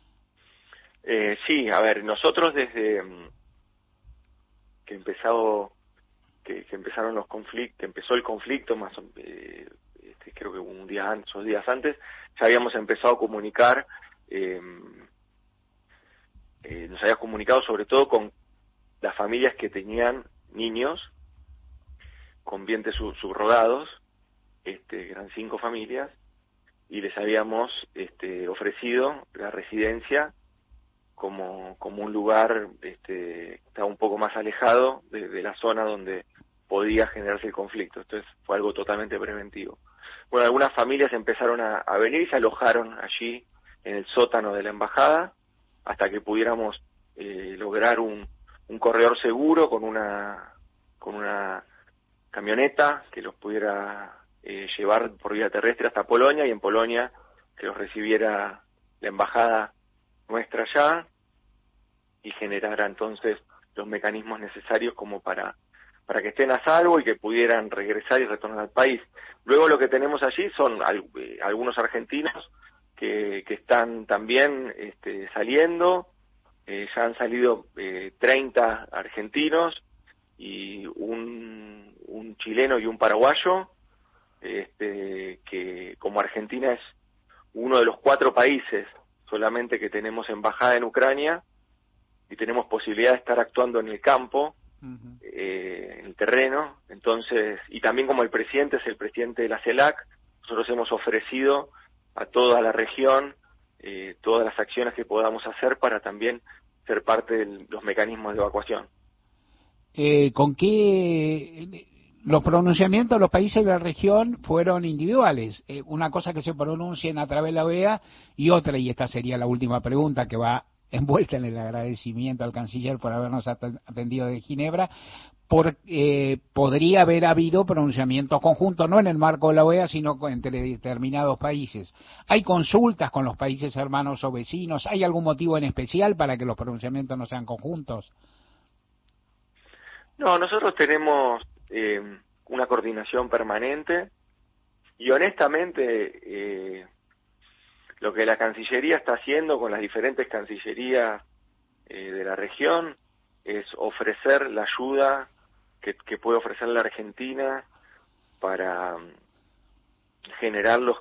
Sí, a ver, nosotros desde que empezaron los conflictos, que empezó el conflicto, creo que un día antes, 2 días antes, ya habíamos empezado a comunicar. Nos había comunicado sobre todo con las familias que tenían niños con vientres subrogados, eran 5 familias, y les habíamos ofrecido la residencia como un lugar que estaba un poco más alejado de la zona donde podía generarse el conflicto. Entonces fue algo totalmente preventivo. Bueno, algunas familias empezaron a venir y se alojaron allí en el sótano de la embajada, hasta que pudiéramos lograr un corredor seguro con una camioneta que los pudiera llevar por vía terrestre hasta Polonia, y en Polonia que los recibiera la embajada nuestra allá y generara entonces los mecanismos necesarios como para que estén a salvo y que pudieran regresar y retornar al país. Luego lo que tenemos allí son algunos argentinos que están también saliendo. Ya han salido 30 argentinos y un chileno y un paraguayo, que como Argentina es uno de los 4 países solamente que tenemos embajada en Ucrania y tenemos posibilidad de estar actuando en el campo, en el terreno. Entonces, y también como el presidente es el presidente de la CELAC, nosotros hemos ofrecido a toda la región todas las acciones que podamos hacer para también ser parte de los mecanismos de evacuación.
¿Con qué los pronunciamientos de los países de la región fueron individuales? Una cosa que se pronuncien a través de la OEA y otra, y esta sería la última pregunta que va envuelta en el agradecimiento al canciller por habernos atendido de Ginebra, podría haber habido pronunciamientos conjuntos, no en el marco de la OEA, sino entre determinados países. ¿Hay consultas con los países hermanos o vecinos? ¿Hay algún motivo en especial para que los pronunciamientos no sean conjuntos?
No, nosotros tenemos una coordinación permanente y honestamente lo que la Cancillería está haciendo con las diferentes cancillerías de la región es ofrecer la ayuda que puede ofrecer la Argentina para generar los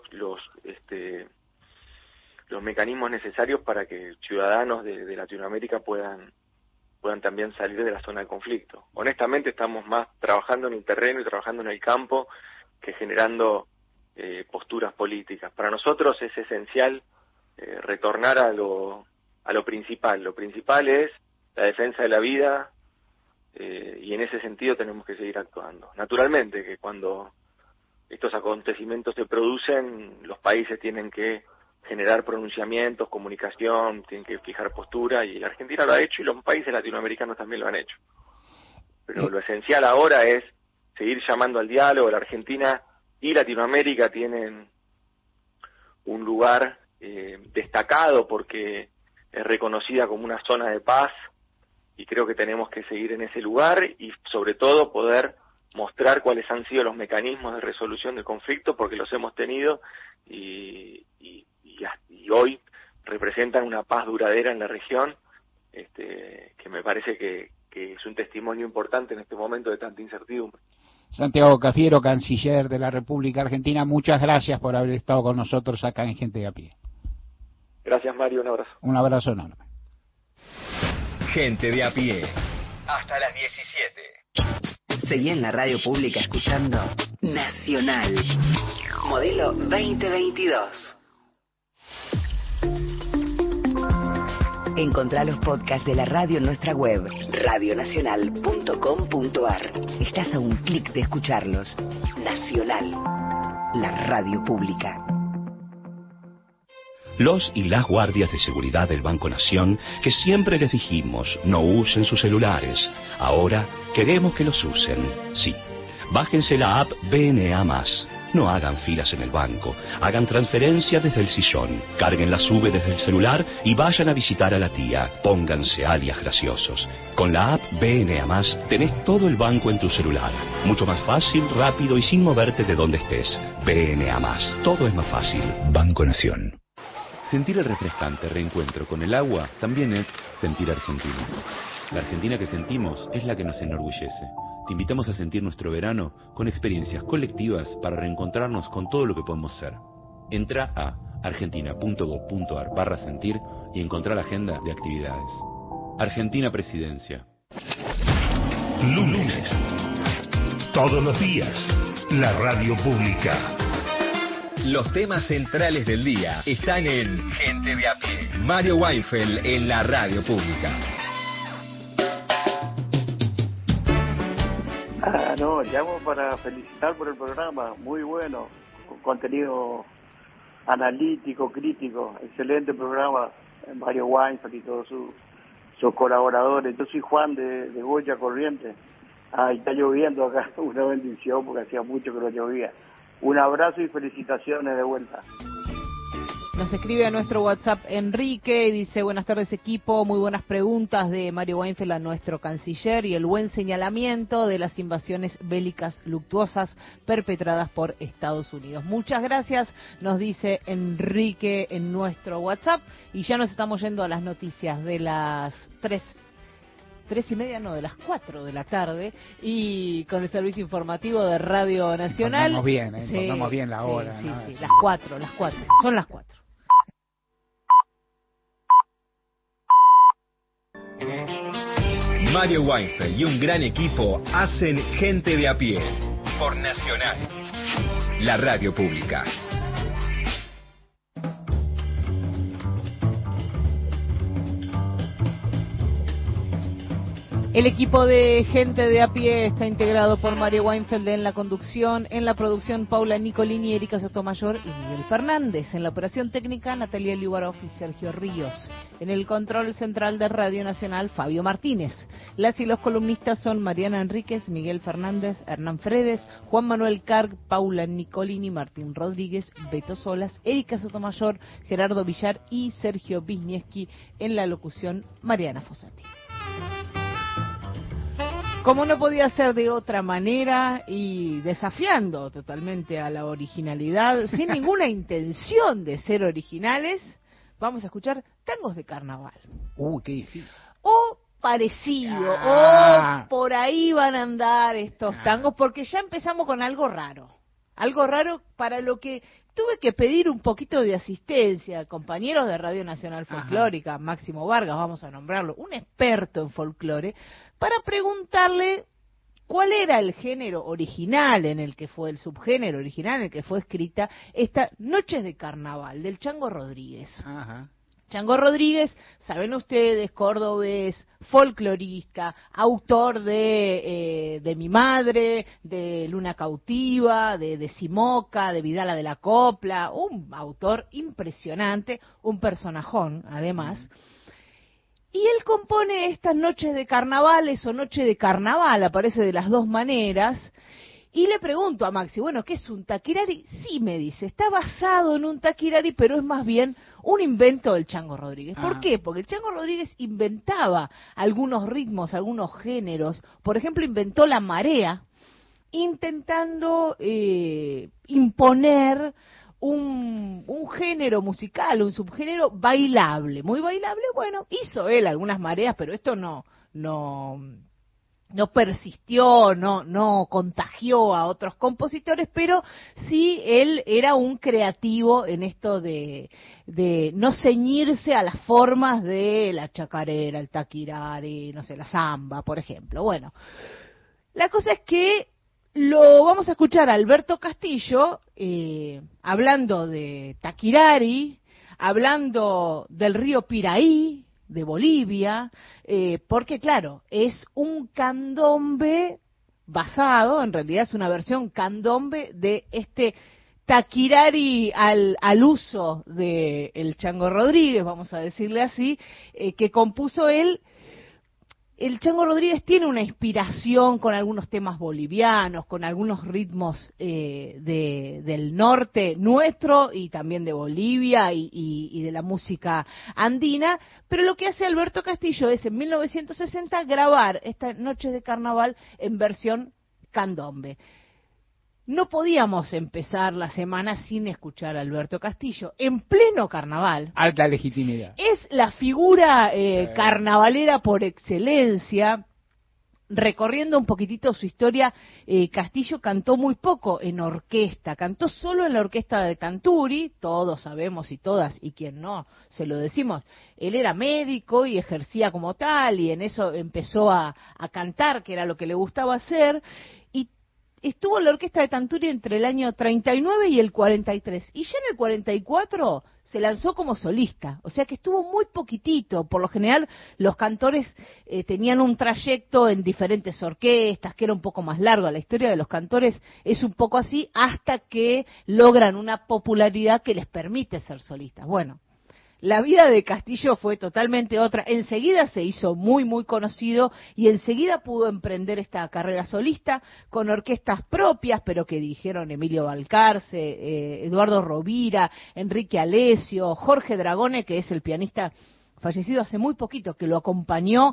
mecanismos necesarios para que ciudadanos de Latinoamérica puedan también salir de la zona de conflicto. Honestamente estamos más trabajando en el terreno y trabajando en el campo que generando posturas políticas. Para nosotros es esencial retornar a lo principal. Lo principal es la defensa de la vida, y en ese sentido tenemos que seguir actuando. Naturalmente que cuando estos acontecimientos se producen, los países tienen que generar pronunciamientos, comunicación, tienen que fijar postura, y la Argentina lo ha hecho y los países latinoamericanos también lo han hecho. Pero lo esencial ahora es seguir llamando al diálogo. La Argentina y Latinoamérica tienen un lugar destacado porque es reconocida como una zona de paz, y creo que tenemos que seguir en ese lugar y sobre todo poder mostrar cuáles han sido los mecanismos de resolución del conflicto, porque los hemos tenido y hoy representan una paz duradera en la región, que me parece que es un testimonio importante en este momento de tanta incertidumbre.
Santiago Cafiero, canciller de la República Argentina, muchas gracias por haber estado con nosotros acá en Gente de a Pie.
Gracias, Mario, un abrazo.
Un abrazo enorme.
Gente de a pie. Hasta las 17.
Seguí en la radio pública escuchando Nacional, modelo 2022. Encontrá los podcasts de la radio en nuestra web, radionacional.com.ar. Estás a un clic de escucharlos. Nacional, la radio pública.
Los y las guardias de seguridad del Banco Nación, que siempre les dijimos no usen sus celulares, ahora queremos que los usen. Sí, bájense la app BNA+. No hagan filas en el banco, hagan transferencias desde el sillón, carguen la SUBE desde el celular y vayan a visitar a la tía. Pónganse alias graciosos. Con la app BNA+, tenés todo el banco en tu celular. Mucho más fácil, rápido y sin moverte de donde estés. BNA+, todo es más fácil. Banco Nación.
Sentir el refrescante reencuentro con el agua también es sentir Argentina. La Argentina que sentimos es la que nos enorgullece. Te invitamos a sentir nuestro verano con experiencias colectivas para reencontrarnos con todo lo que podemos ser. Entra a argentina.gov.ar/sentir y encontrá la agenda de actividades. Argentina Presidencia.
Lunes. Todos los días. La radio pública.
Los temas centrales del día están en Gente de a pie. Mario Weinfeld en la radio pública.
No, llamo para felicitar por el programa, muy bueno, con contenido analítico, crítico, excelente programa, Mario Weinfeld y todos sus colaboradores. Yo soy Juan de Goya Corrientes. Está lloviendo acá, una bendición porque hacía mucho que no llovía. Un abrazo y felicitaciones de vuelta.
Nos escribe a nuestro WhatsApp Enrique y dice: buenas tardes equipo, muy buenas preguntas de Mario Weinfeld a nuestro canciller y el buen señalamiento de las invasiones bélicas luctuosas perpetradas por Estados Unidos. Muchas gracias, nos dice Enrique en nuestro WhatsApp, y ya nos estamos yendo a las noticias de las 3:30, no, de las 4 de la tarde, y con el servicio informativo de Radio Nacional.
Informamos bien la hora.
Sí,
¿no?
sí, las 4, son las 4.
Mario Weinfeld y un gran equipo hacen Gente de a pie por Nacional, la radio pública.
El equipo de Gente de a pie está integrado por Mario Weinfeld en la conducción, en la producción Paula Nicolini, Erika Sotomayor y Miguel Fernández, en la operación técnica Natalia Liubarov y Sergio Ríos, en el control central de Radio Nacional Fabio Martínez. Las y los columnistas son Mariana Enríquez, Miguel Fernández, Hernán Fredes, Juan Manuel Carg, Paula Nicolini, Martín Rodríguez, Beto Solas, Erika Sotomayor, Gerardo Villar y Sergio Wisniewski, en la locución Mariana Fossati. Como no podía ser de otra manera y desafiando totalmente a la originalidad, sin ninguna intención de ser originales, vamos a escuchar tangos de carnaval.
Qué difícil.
O parecido, o por ahí van a andar estos tangos, porque ya empezamos con algo raro. Algo raro para lo que tuve que pedir un poquito de asistencia. Compañeros de Radio Nacional Folclórica, Máximo Vargas, vamos a nombrarlo, un experto en folclore, para preguntarle cuál era el género original en el que fue, el subgénero original en el que fue escrita esta Noches de Carnaval, del Chango Rodríguez. Chango Rodríguez, saben ustedes, cordobés, folclorista, autor de Mi Madre, de Luna Cautiva, de Simoca, de Vidala de la Copla, un autor impresionante, un personajón, además. Y él compone estas noches de carnavales o noche de carnaval, aparece de las dos maneras, Y le pregunto a Maxi, bueno, ¿qué es un taquirari? Sí, me dice, está basado en un taquirari, pero es más bien un invento del Chango Rodríguez. ¿Por qué? Porque el Chango Rodríguez inventaba algunos ritmos, algunos géneros. Por ejemplo, inventó la marea, intentando imponer un género musical, un subgénero bailable, muy bailable. Bueno, hizo él algunas mareas, pero esto no persistió, no contagió a otros compositores, pero sí él era un creativo en esto de no ceñirse a las formas de la chacarera, el taquirari, no sé, la samba, por ejemplo. Bueno, la cosa es que lo vamos a escuchar a Alberto Castillo hablando de taquirari, hablando del río Piraí, de Bolivia, porque claro, es un candombe basado, en realidad es una versión candombe de este taquirari al uso de el Chango Rodríguez, vamos a decirle así, que compuso él. El Chango Rodríguez tiene una inspiración con algunos temas bolivianos, con algunos ritmos del norte nuestro y también de Bolivia y de la música andina, pero lo que hace Alberto Castillo es en 1960 grabar estas Noches de Carnaval en versión candombe. No podíamos empezar la semana sin escuchar a Alberto Castillo en pleno carnaval.
Alta legitimidad.
Es la figura carnavalera por excelencia. Recorriendo un poquitito su historia, Castillo cantó muy poco en orquesta, cantó solo en la orquesta de Tanturi, todos sabemos y todas, y quien no, se lo decimos, él era médico y ejercía como tal, y en eso empezó a cantar, que era lo que le gustaba hacer, y estuvo en la orquesta de Tanturi entre el año 39 y el 43, y ya en el 44 se lanzó como solista, o sea que estuvo muy poquitito. Por lo general los cantores tenían un trayecto en diferentes orquestas, que era un poco más largo. La historia de los cantores es un poco así hasta que logran una popularidad que les permite ser solistas. Bueno, la vida de Castillo fue totalmente otra. Enseguida se hizo muy, muy conocido y enseguida pudo emprender esta carrera solista con orquestas propias, pero que dirigieron Emilio Balcarce, Eduardo Rovira, Enrique Alesio, Jorge Dragone, que es el pianista fallecido hace muy poquito, que lo acompañó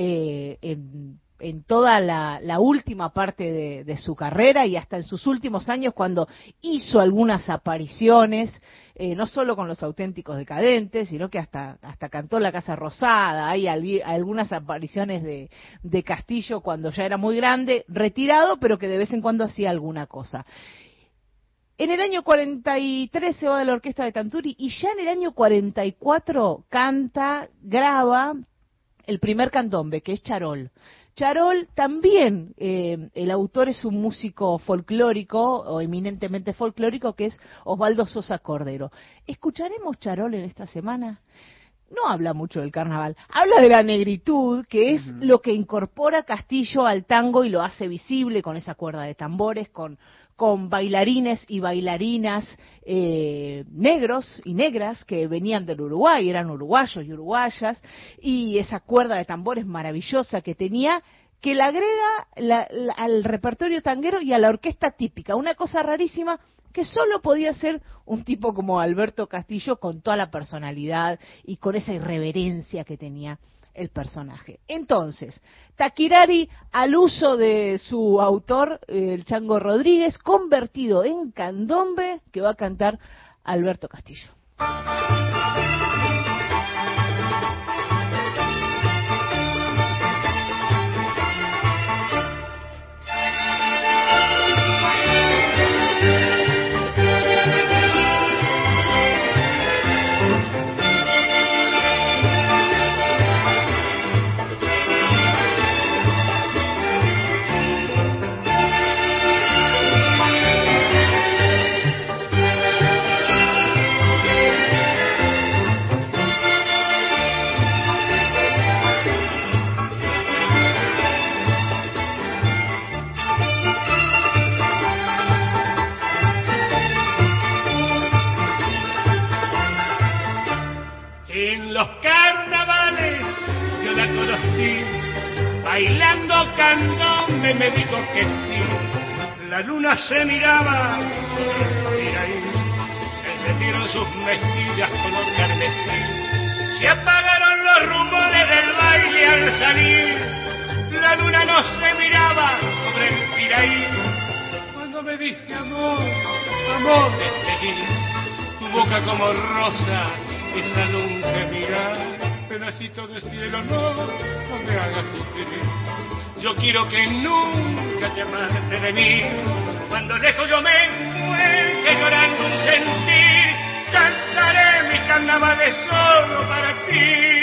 en toda la última parte de su carrera y hasta en sus últimos años, cuando hizo algunas apariciones, no solo con los Auténticos Decadentes, sino que hasta cantó en la Casa Rosada. Hay algunas apariciones de Castillo cuando ya era muy grande, retirado, pero que de vez en cuando hacía alguna cosa. En el año 43 se va de la orquesta de Tanturi y ya en el año 44 graba el primer candombe, que es Charol. Charol también, el autor es un músico folclórico, o eminentemente folclórico, que es Osvaldo Sosa Cordero. ¿Escucharemos Charol en esta semana? No habla mucho del carnaval, habla de la negritud, que es lo que incorpora Castillo al tango y lo hace visible con esa cuerda de tambores, con bailarines y bailarinas negros y negras que venían del Uruguay, eran uruguayos y uruguayas, y esa cuerda de tambores maravillosa que tenía, que la agrega al repertorio tanguero y a la orquesta típica, una cosa rarísima que solo podía ser un tipo como Alberto Castillo, con toda la personalidad y con esa irreverencia que tenía el personaje. Entonces, taquirari al uso de su autor, el Chango Rodríguez, convertido en candombe, que va a cantar Alberto Castillo.
En los carnavales yo la conocí, bailando candombe me dijo que sí.
La luna se miraba, mira ahí, se encendieron sus mejillas color carmesí, se apagaron los rumores del baile al salir. La luna no se miraba sobre el Piraí. Cuando me diste amor, amor te pedí, tu boca como rosa, esa nunca mirar, pedacito de cielo, no me hagas sufrir. Yo quiero que nunca te apartes de mí, cuando lejos yo me encuentre llorando un sentir, cantaré mis carnavales solo para ti.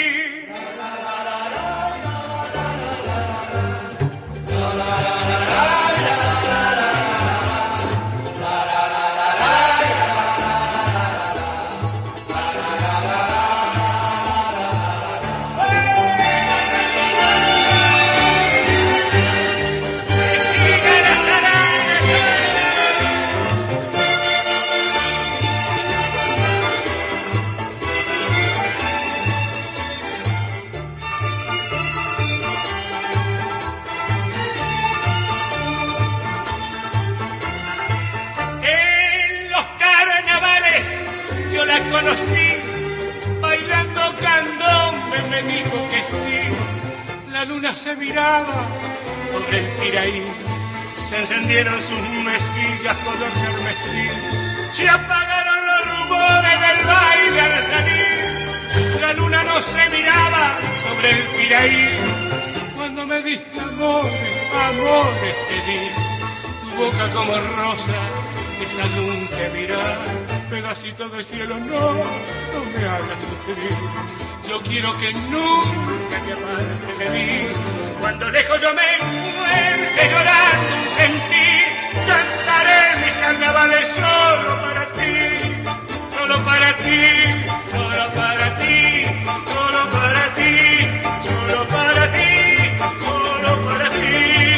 Conocí, bailando candombe me dijo que sí. La luna se miraba por el Piraí, se encendieron sus mejillas color carmesí, se apagaron los rumores del baile al salir. La luna no se miraba sobre el Piraí, cuando me diste amores, amores te di, tu boca como rosa, esa nunca mirar, pedacito de cielo, no me hagas sufrir. Yo quiero que nunca te apartes de mí, cuando lejos yo me encuentre llorando un sentir, cantaré mis carnavales solo para ti, solo para ti, solo para ti, solo para ti, solo para ti, solo para ti.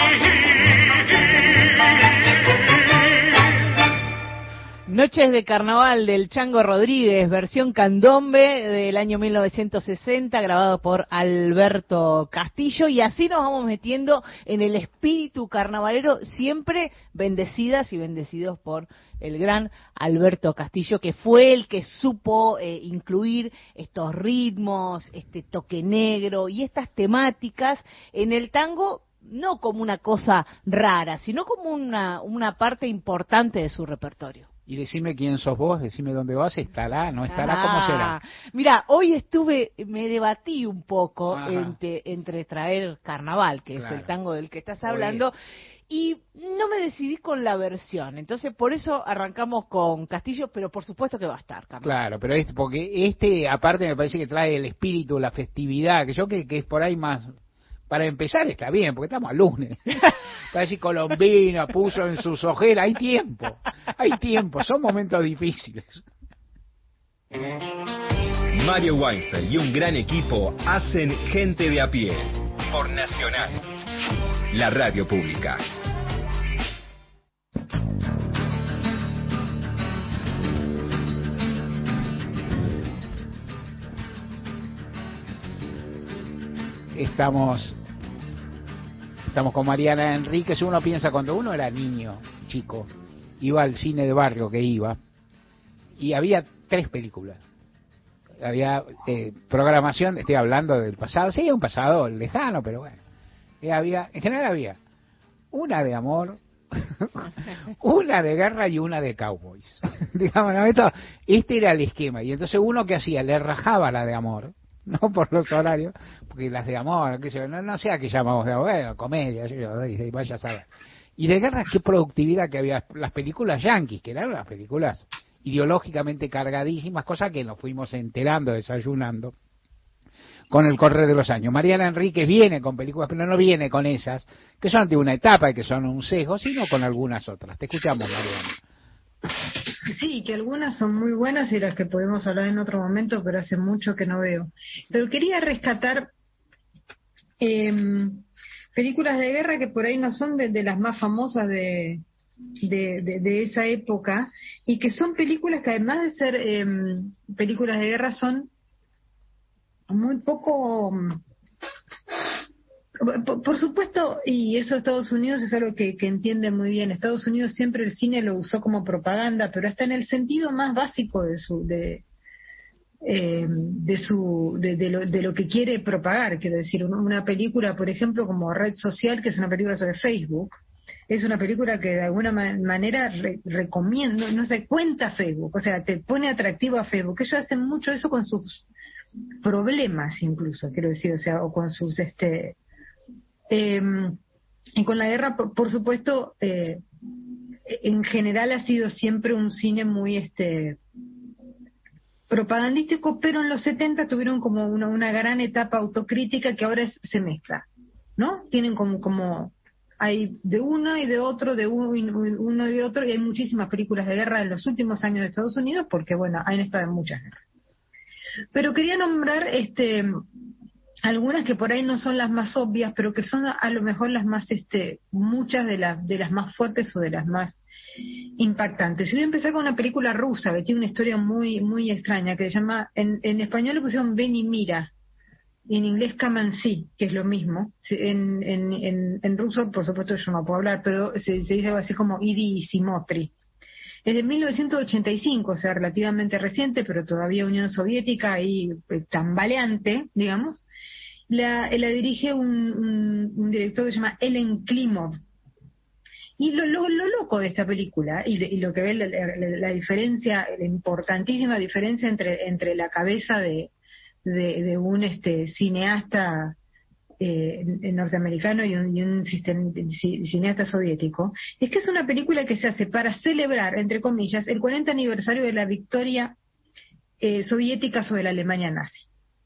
Noches de Carnaval del Chango Rodríguez, versión candombe del año 1960, grabado por Alberto Castillo, y así nos vamos metiendo en el espíritu carnavalero, siempre bendecidas y bendecidos por el gran Alberto Castillo, que fue el que supo incluir estos ritmos, este toque negro y estas temáticas en el tango, no como una cosa rara, sino como una parte importante de su repertorio.
Y decime quién sos vos, decime dónde vas, estará, no estará, ¿cómo será?
Mira, hoy me debatí un poco entre traer Carnaval, que es el tango del que estás hablando, y no me decidí con la versión. Entonces, por eso arrancamos con Castillo, pero por supuesto que va a estar Carnaval. Claro,
pero porque aparte me parece que trae el espíritu, la festividad, que es por ahí más... Para empezar está bien, porque estamos al lunes. Parece Colombina puso en sus ojeras, hay tiempo, son momentos difíciles.
Mario Weinfeld y un gran equipo hacen Gente de a pie por Nacional, la radio pública.
Estamos con Mariana Enríquez. Uno piensa, cuando uno era niño, chico, iba al cine de barrio que iba, y había 3 películas. Había programación, estoy hablando del pasado, sí, un pasado lejano, pero bueno. En general había una de amor, una de guerra y una de cowboys. Digamos, ¿no? Este era el esquema. Y entonces uno, ¿qué hacía? Le rajaba la de amor, no por los horarios, porque las de amor, qué sé yo, no sé a qué llamamos de amor, bueno, comedia, vaya a saber. Y de guerra, qué productividad que había, las películas yanquis, que eran las películas ideológicamente cargadísimas, cosas que nos fuimos enterando, desayunando con el correr de los años. Mariana Enríquez viene con películas, pero no viene con esas, que son de una etapa y que son un sesgo, sino con algunas otras. Te escuchamos, Mariana.
Sí, que algunas son muy buenas y las que podemos hablar en otro momento, pero hace mucho que no veo. Pero quería rescatar películas de guerra que por ahí no son de las más famosas de esa época, y que son películas que además de ser películas de guerra son muy poco Por supuesto, y eso Estados Unidos es algo que entiende muy bien. Estados Unidos siempre el cine lo usó como propaganda, pero hasta en el sentido más básico de lo que quiere propagar. Quiero decir, una película, por ejemplo, como Red Social, que es una película sobre Facebook, es una película que de alguna manera recomiendo, no sé, cuenta Facebook, o sea, te pone atractivo a Facebook. Ellos hacen mucho eso con sus problemas incluso, quiero decir, o sea, o con sus y con la guerra, por supuesto, en general ha sido siempre un cine muy propagandístico, pero en los 70 tuvieron como una gran etapa autocrítica que ahora se mezcla, ¿no? Tienen como hay de uno y de otro, de uno y de otro, y hay muchísimas películas de guerra en los últimos años de Estados Unidos, porque bueno, han estado en muchas guerras. Pero quería nombrar algunas que por ahí no son las más obvias, pero que son a lo mejor las más, muchas de las más fuertes o de las más impactantes. Y voy a empezar con una película rusa que tiene una historia muy muy extraña, que se llama, en español le pusieron Ven y mira, y en inglés Come and See, que es lo mismo. En ruso, por supuesto, yo no puedo hablar, pero se dice algo así como Idi y Simotri. Es de 1985, o sea, relativamente reciente, pero todavía Unión Soviética ahí tambaleante, digamos. La dirige un director que se llama Elen Klimov. Y lo loco de esta película, y lo que ve la diferencia, la importantísima diferencia entre la cabeza de un cineasta norteamericano y un cineasta soviético, es que es una película que se hace para celebrar, entre comillas, el 40 aniversario de la victoria soviética sobre la Alemania nazi.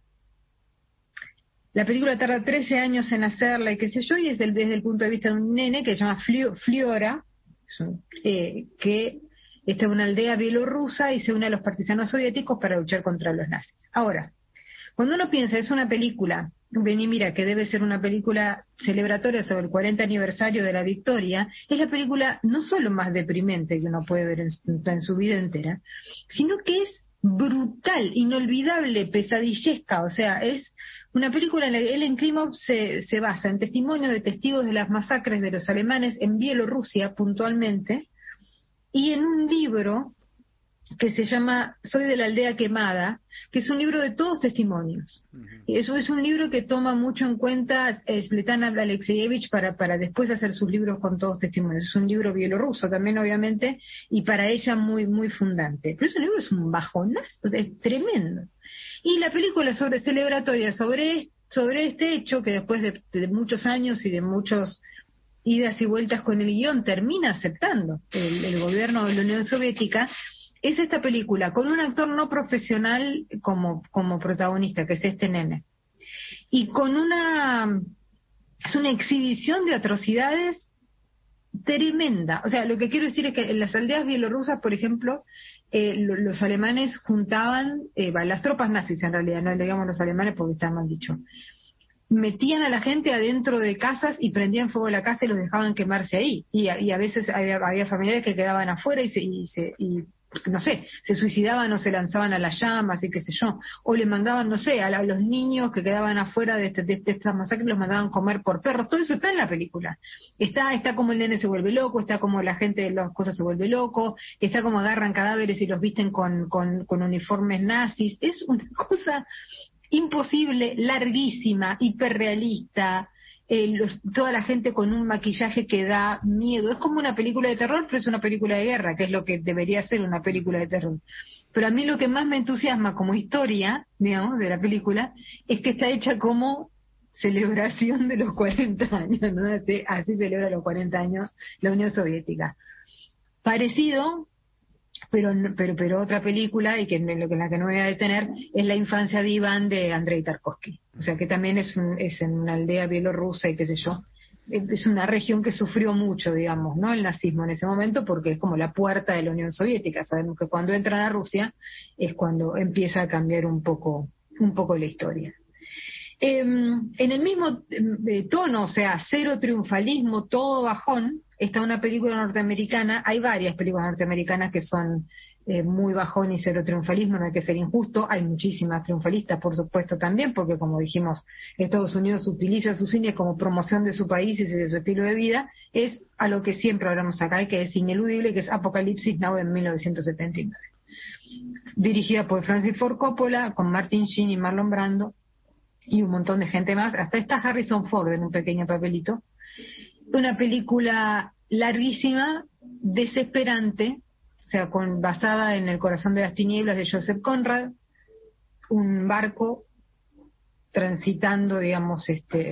La película tarda 13 años en hacerla y qué sé yo, y es desde el punto de vista de un nene que se llama Fliora, que está en una aldea bielorrusa y se une a los partisanos soviéticos para luchar contra los nazis. Ahora, cuando uno piensa, es una película, ven y mira, que debe ser una película celebratoria sobre el 40 aniversario de la victoria, es la película no solo más deprimente que uno puede ver en su vida entera, sino que es brutal, inolvidable, pesadillesca. O sea, es una película en la que Ellen Klimov se basa en testimonios de testigos de las masacres de los alemanes en Bielorrusia puntualmente, y en un libro que se llama Soy de la aldea quemada, que es un libro de todos testimonios. Y eso es un libro que toma mucho en cuenta Svetlana Alexievich para después hacer sus libros con todos testimonios. Es un libro bielorruso también, obviamente, y para ella muy muy fundante. Pero ese libro es un bajonazo, es tremendo. Y la película celebratoria sobre este hecho, que después de muchos años y de muchos idas y vueltas con el guión termina aceptando el gobierno de la Unión Soviética, es esta película con un actor no profesional como protagonista, que es este nene, y con es una exhibición de atrocidades tremenda. O sea, lo que quiero decir es que en las aldeas bielorrusas, por ejemplo, los alemanes juntaban, las tropas nazis en realidad, no digamos los alemanes porque está mal dicho, metían a la gente adentro de casas y prendían fuego a la casa y los dejaban quemarse ahí, y a veces había familiares que quedaban afuera y no sé, se suicidaban o se lanzaban a las llamas y qué sé yo, o le mandaban, no sé, a los niños que quedaban afuera de estas masacres, los mandaban comer por perros. Todo eso está en la película. Está como el nene se vuelve loco, está como la gente de las cosas se vuelve loco, está como agarran cadáveres y los visten con uniformes nazis. Es una cosa imposible, larguísima, hiperrealista. Toda la gente con un maquillaje que da miedo. Es como una película de terror, pero es una película de guerra, que es lo que debería ser una película de terror. Pero a mí lo que más me entusiasma como historia, digamos, de la película, es que está hecha como celebración de los 40 años, ¿no? Así celebra los 40 años la Unión Soviética. Parecido, pero otra película, y que en la que no me voy a detener, es La infancia de Iván, de Andrei Tarkovsky. O sea, que también es en una aldea bielorrusa y qué sé yo. Es una región que sufrió mucho, digamos, ¿no?, el nazismo en ese momento, porque es como la puerta de la Unión Soviética. Sabemos que cuando entran a Rusia es cuando empieza a cambiar un poco la historia. En el mismo tono, o sea, cero triunfalismo, todo bajón, está una película norteamericana. Hay varias películas norteamericanas que son muy bajón y cero triunfalismo, no hay que ser injusto, hay muchísimas triunfalistas, por supuesto, también, porque como dijimos, Estados Unidos utiliza su cine como promoción de su país y de su estilo de vida, es a lo que siempre hablamos acá y que es ineludible, que es Apocalipsis Now de 1979. Dirigida por Francis Ford Coppola, con Martin Sheen y Marlon Brando, y un montón de gente más, hasta está Harrison Ford en un pequeño papelito. Una película larguísima, desesperante, o sea, basada en El corazón de las tinieblas de Joseph Conrad, un barco transitando, digamos,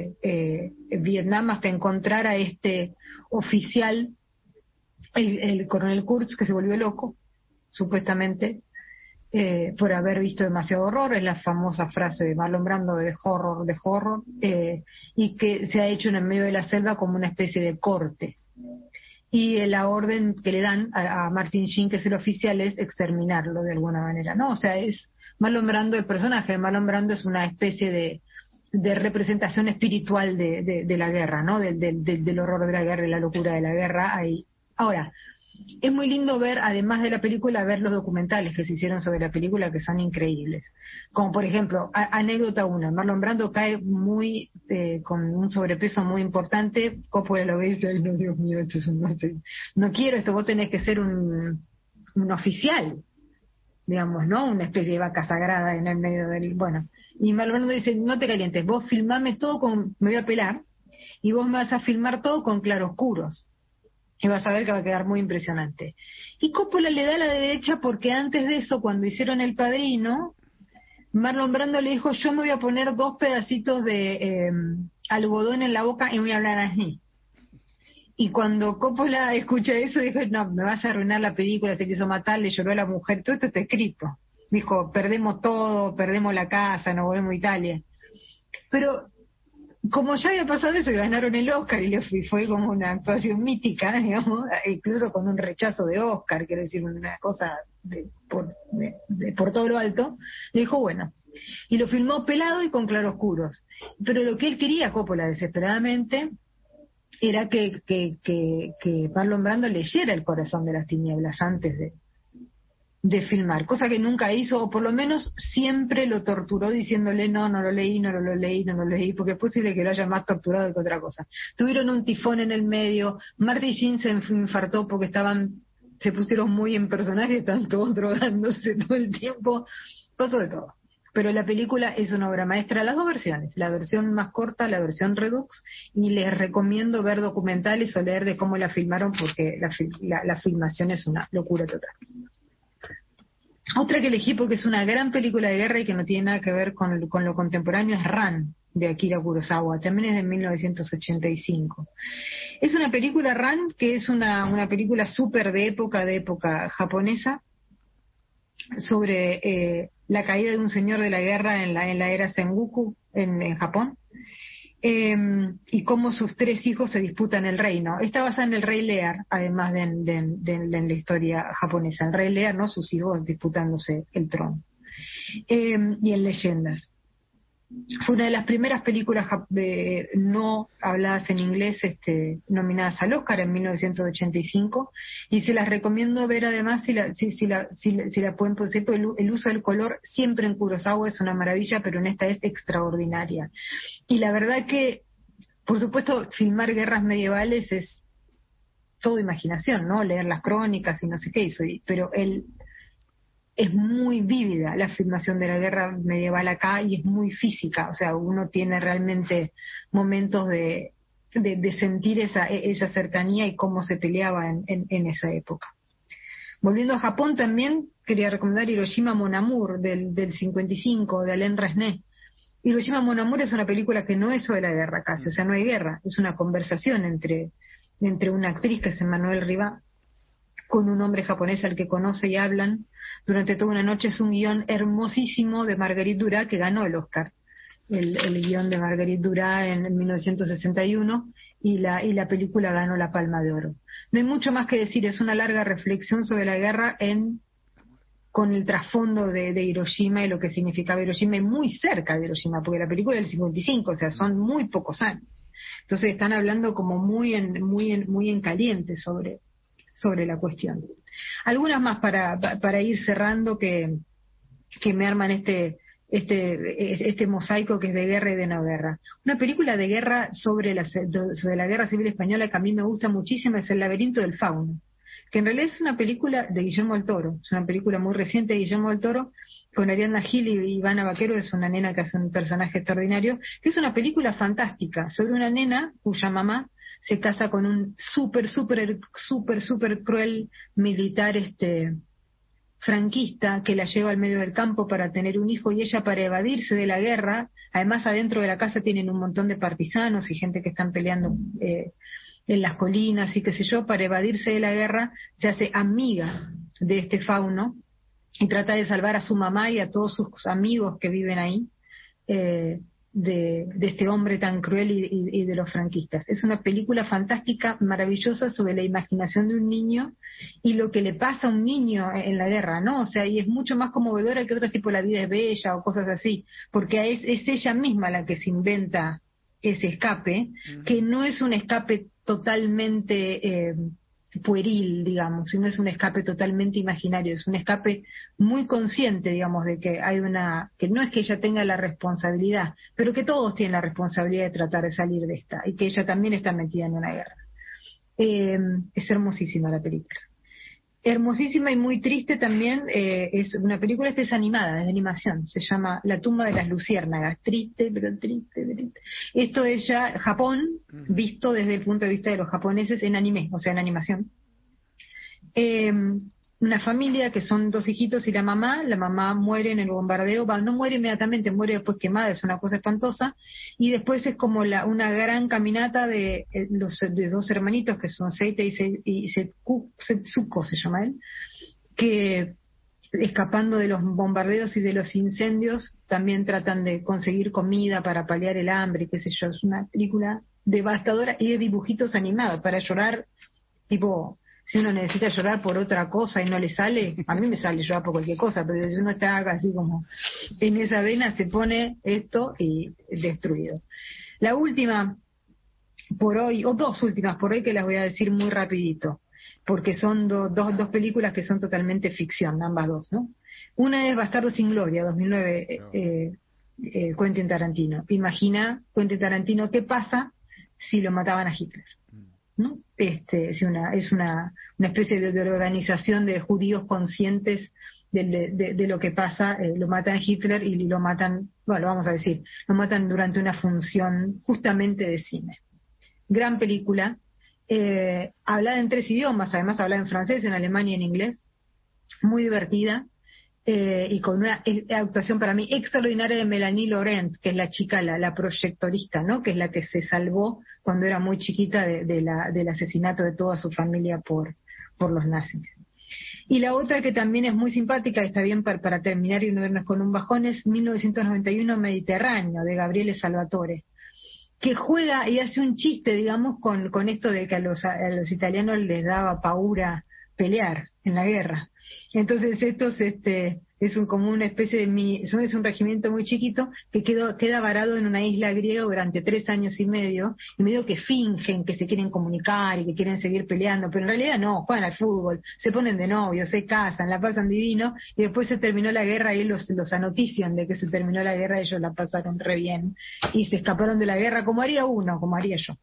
Vietnam hasta encontrar a este oficial, el coronel Kurtz, que se volvió loco, supuestamente, por haber visto demasiado horror. Es la famosa frase de Marlon Brando de horror, y que se ha hecho en el medio de la selva como una especie de corte. Y la orden que le dan a Martin Sheen, que es el oficial, es exterminarlo de alguna manera, ¿no? O sea, es Marlon Brando, el personaje de Marlon Brando es una especie de representación espiritual de la guerra, ¿no? Del horror de la guerra y la locura de la guerra. Ahí. Ahora, es muy lindo ver, además de la película, ver los documentales que se hicieron sobre la película, que son increíbles. Como por ejemplo, anécdota 1, Marlon Brando cae muy con un sobrepeso muy importante. Coppola lo ve y dice, ay no, Dios mío, esto es no quiero esto, vos tenés que ser un oficial, digamos, ¿no? Una especie de vaca sagrada en el medio del... Bueno, y Marlon Brando dice, no te calientes, vos filmame todo me voy a pelar, y vos me vas a filmar todo con claroscuros. Y vas a ver que va a quedar muy impresionante. Y Coppola le da la derecha porque antes de eso, cuando hicieron El Padrino, Marlon Brando le dijo, yo me voy a poner 2 pedacitos de algodón en la boca y me voy a hablar así. Y cuando Coppola escucha eso, dijo, no, me vas a arruinar la película, se quiso matar, le lloró a la mujer, todo esto está escrito. Dijo, perdemos todo, perdemos la casa, nos volvemos a Italia. Pero como ya había pasado eso y ganaron el Oscar y fue como una actuación mítica, digamos, incluso con un rechazo de Oscar, quiero decir, una cosa por todo lo alto, le dijo bueno, y lo filmó pelado y con claroscuros. Pero lo que él quería, Coppola, desesperadamente, era que Marlon Brando leyera El corazón de las tinieblas antes de filmar, cosa que nunca hizo, o por lo menos siempre lo torturó diciéndole no lo leí, porque es posible que lo haya más torturado que otra cosa. Tuvieron un tifón en el medio, Martin Sheen se infartó porque se pusieron muy en personaje, están todos drogándose todo el tiempo, pasó de todo. Pero la película es una obra maestra, las 2 versiones, la versión más corta, la versión Redux, y les recomiendo ver documentales o leer de cómo la filmaron, porque la filmación es una locura total. Otra que elegí porque es una gran película de guerra y que no tiene nada que ver con lo contemporáneo es Ran, de Akira Kurosawa, también es de 1985. Es una película, Ran, que es una película súper de época japonesa, sobre la caída de un señor de la guerra en la era Sengoku en Japón, y cómo sus 3 hijos se disputan el reino. Está basada en el Rey Lear, además de la historia japonesa. El Rey Lear, ¿no? Sus hijos disputándose el trono. Y en leyendas. Fue una de las primeras películas no habladas en inglés nominadas al Oscar en 1985, y se las recomiendo ver además si la pueden poseer, porque el uso del color siempre en Kurosawa es una maravilla, pero en esta es extraordinaria. Y la verdad que, por supuesto, filmar guerras medievales es todo imaginación, ¿no? Leer las crónicas y no sé qué, pero es muy vívida la filmación de la guerra medieval acá, y es muy física, o sea, uno tiene realmente momentos de sentir esa cercanía y cómo se peleaba en esa época. Volviendo a Japón, también quería recomendar Hiroshima Mon Amour del 55, de Alain Resnais. Hiroshima Mon Amour es una película que no es sobre la guerra casi, o sea, no hay guerra, es una conversación entre una actriz, que es Emmanuel Riva, con un hombre japonés al que conoce, y hablan durante toda una noche. Es un guión hermosísimo de Marguerite Duras, que ganó el Oscar, el guión de Marguerite Duras en 1961, y la película ganó la Palma de Oro. No hay mucho más que decir, es una larga reflexión sobre la guerra con el trasfondo de Hiroshima y lo que significaba Hiroshima, y muy cerca de Hiroshima, porque la película es del 55, o sea, son muy pocos años. Entonces están hablando como muy en caliente sobre la cuestión. Algunas más para ir cerrando que me arman este mosaico que es de guerra y de no guerra. Una película de guerra sobre la guerra civil española que a mí me gusta muchísimo es El laberinto del fauno, que en realidad es una película de Guillermo del Toro, es una película muy reciente de Guillermo del Toro, con Ariadna Gil y Ivana Vaquero, es una nena que hace un personaje extraordinario, que es una película fantástica sobre una nena cuya mamá se casa con un súper cruel militar franquista que la lleva al medio del campo para tener un hijo, y ella, para evadirse de la guerra, además adentro de la casa tienen un montón de partisanos y gente que están peleando en las colinas y qué sé yo, para evadirse de la guerra se hace amiga de este fauno y trata de salvar a su mamá y a todos sus amigos que viven ahí de este hombre tan cruel y de los franquistas. Es una película fantástica, maravillosa, sobre la imaginación de un niño y lo que le pasa a un niño en la guerra, ¿no? O sea, y es mucho más conmovedora que otros tipo La vida es bella o cosas así, porque es ella misma la que se inventa ese escape, que no es un escape totalmente pueril, digamos, sino es un escape totalmente imaginario, es un escape muy consciente, digamos, de que que no es que ella tenga la responsabilidad, pero que todos tienen la responsabilidad de tratar de salir de esta, y que ella también está metida en una guerra. Es hermosísima la película. Hermosísima y muy triste también, es una película, es animada, es de animación, se llama La tumba de las luciérnagas, triste, pero triste. Esto es ya Japón, visto desde el punto de vista de los japoneses en anime, o sea, en animación. Una familia que son dos hijitos y la mamá muere en el bombardeo, no muere inmediatamente, muere después quemada, es una cosa espantosa, y después es como una gran caminata de dos hermanitos que son Seita y Setsuko se llama él, que escapando de los bombardeos y de los incendios también tratan de conseguir comida para paliar el hambre, qué sé yo. Es una película devastadora y de dibujitos animados para llorar, tipo, si uno necesita llorar por otra cosa y no le sale, a mí me sale llorar por cualquier cosa, pero si uno está así como en esa vena, se pone esto y destruido. La última por hoy, o dos últimas por hoy, que las voy a decir muy rapidito, porque son dos películas que son totalmente ficción, ambas dos, ¿no? Una es Bastardo sin Gloria, 2009, Quentin Tarantino. Imagina, Quentin Tarantino, ¿qué pasa si lo mataban a Hitler? ¿No? Es una especie de organización de judíos conscientes de lo que pasa. Lo matan a Hitler y lo matan, bueno, vamos a decir, lo matan durante una función justamente de cine. Gran película, hablada en 3 idiomas, además hablada en francés, en alemán y en inglés, muy divertida, y con una actuación para mí extraordinaria de Melanie Laurent, que es la chica, la proyectorista, ¿no? Que es la que se salvó cuando era muy chiquita del asesinato de toda su familia por los nazis. Y la otra que también es muy simpática, está bien para terminar y no irnos con un bajón, es 1991 Mediterráneo, de Gabriele Salvatore, que juega y hace un chiste, digamos, con esto de que a los italianos les daba paura pelear en la guerra. Entonces estos es como una especie de es un regimiento muy chiquito que queda varado en una isla griega durante 3 años y medio que fingen que se quieren comunicar y que quieren seguir peleando, pero en realidad no, juegan al fútbol, se ponen de novios, se casan, la pasan divino, y después se terminó la guerra y ellos los anotician de que se terminó la guerra, ellos la pasaron re bien y se escaparon de la guerra como haría uno, como haría yo.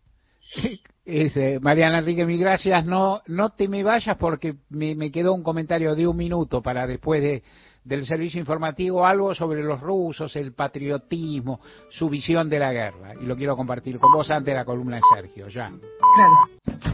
Mariana Enrique, mil gracias. No te me vayas porque me quedó un comentario de 1 minuto para después del servicio informativo, algo sobre los rusos, el patriotismo, su visión de la guerra, y lo quiero compartir con vos antes de la columna de Sergio. Ya.
Claro.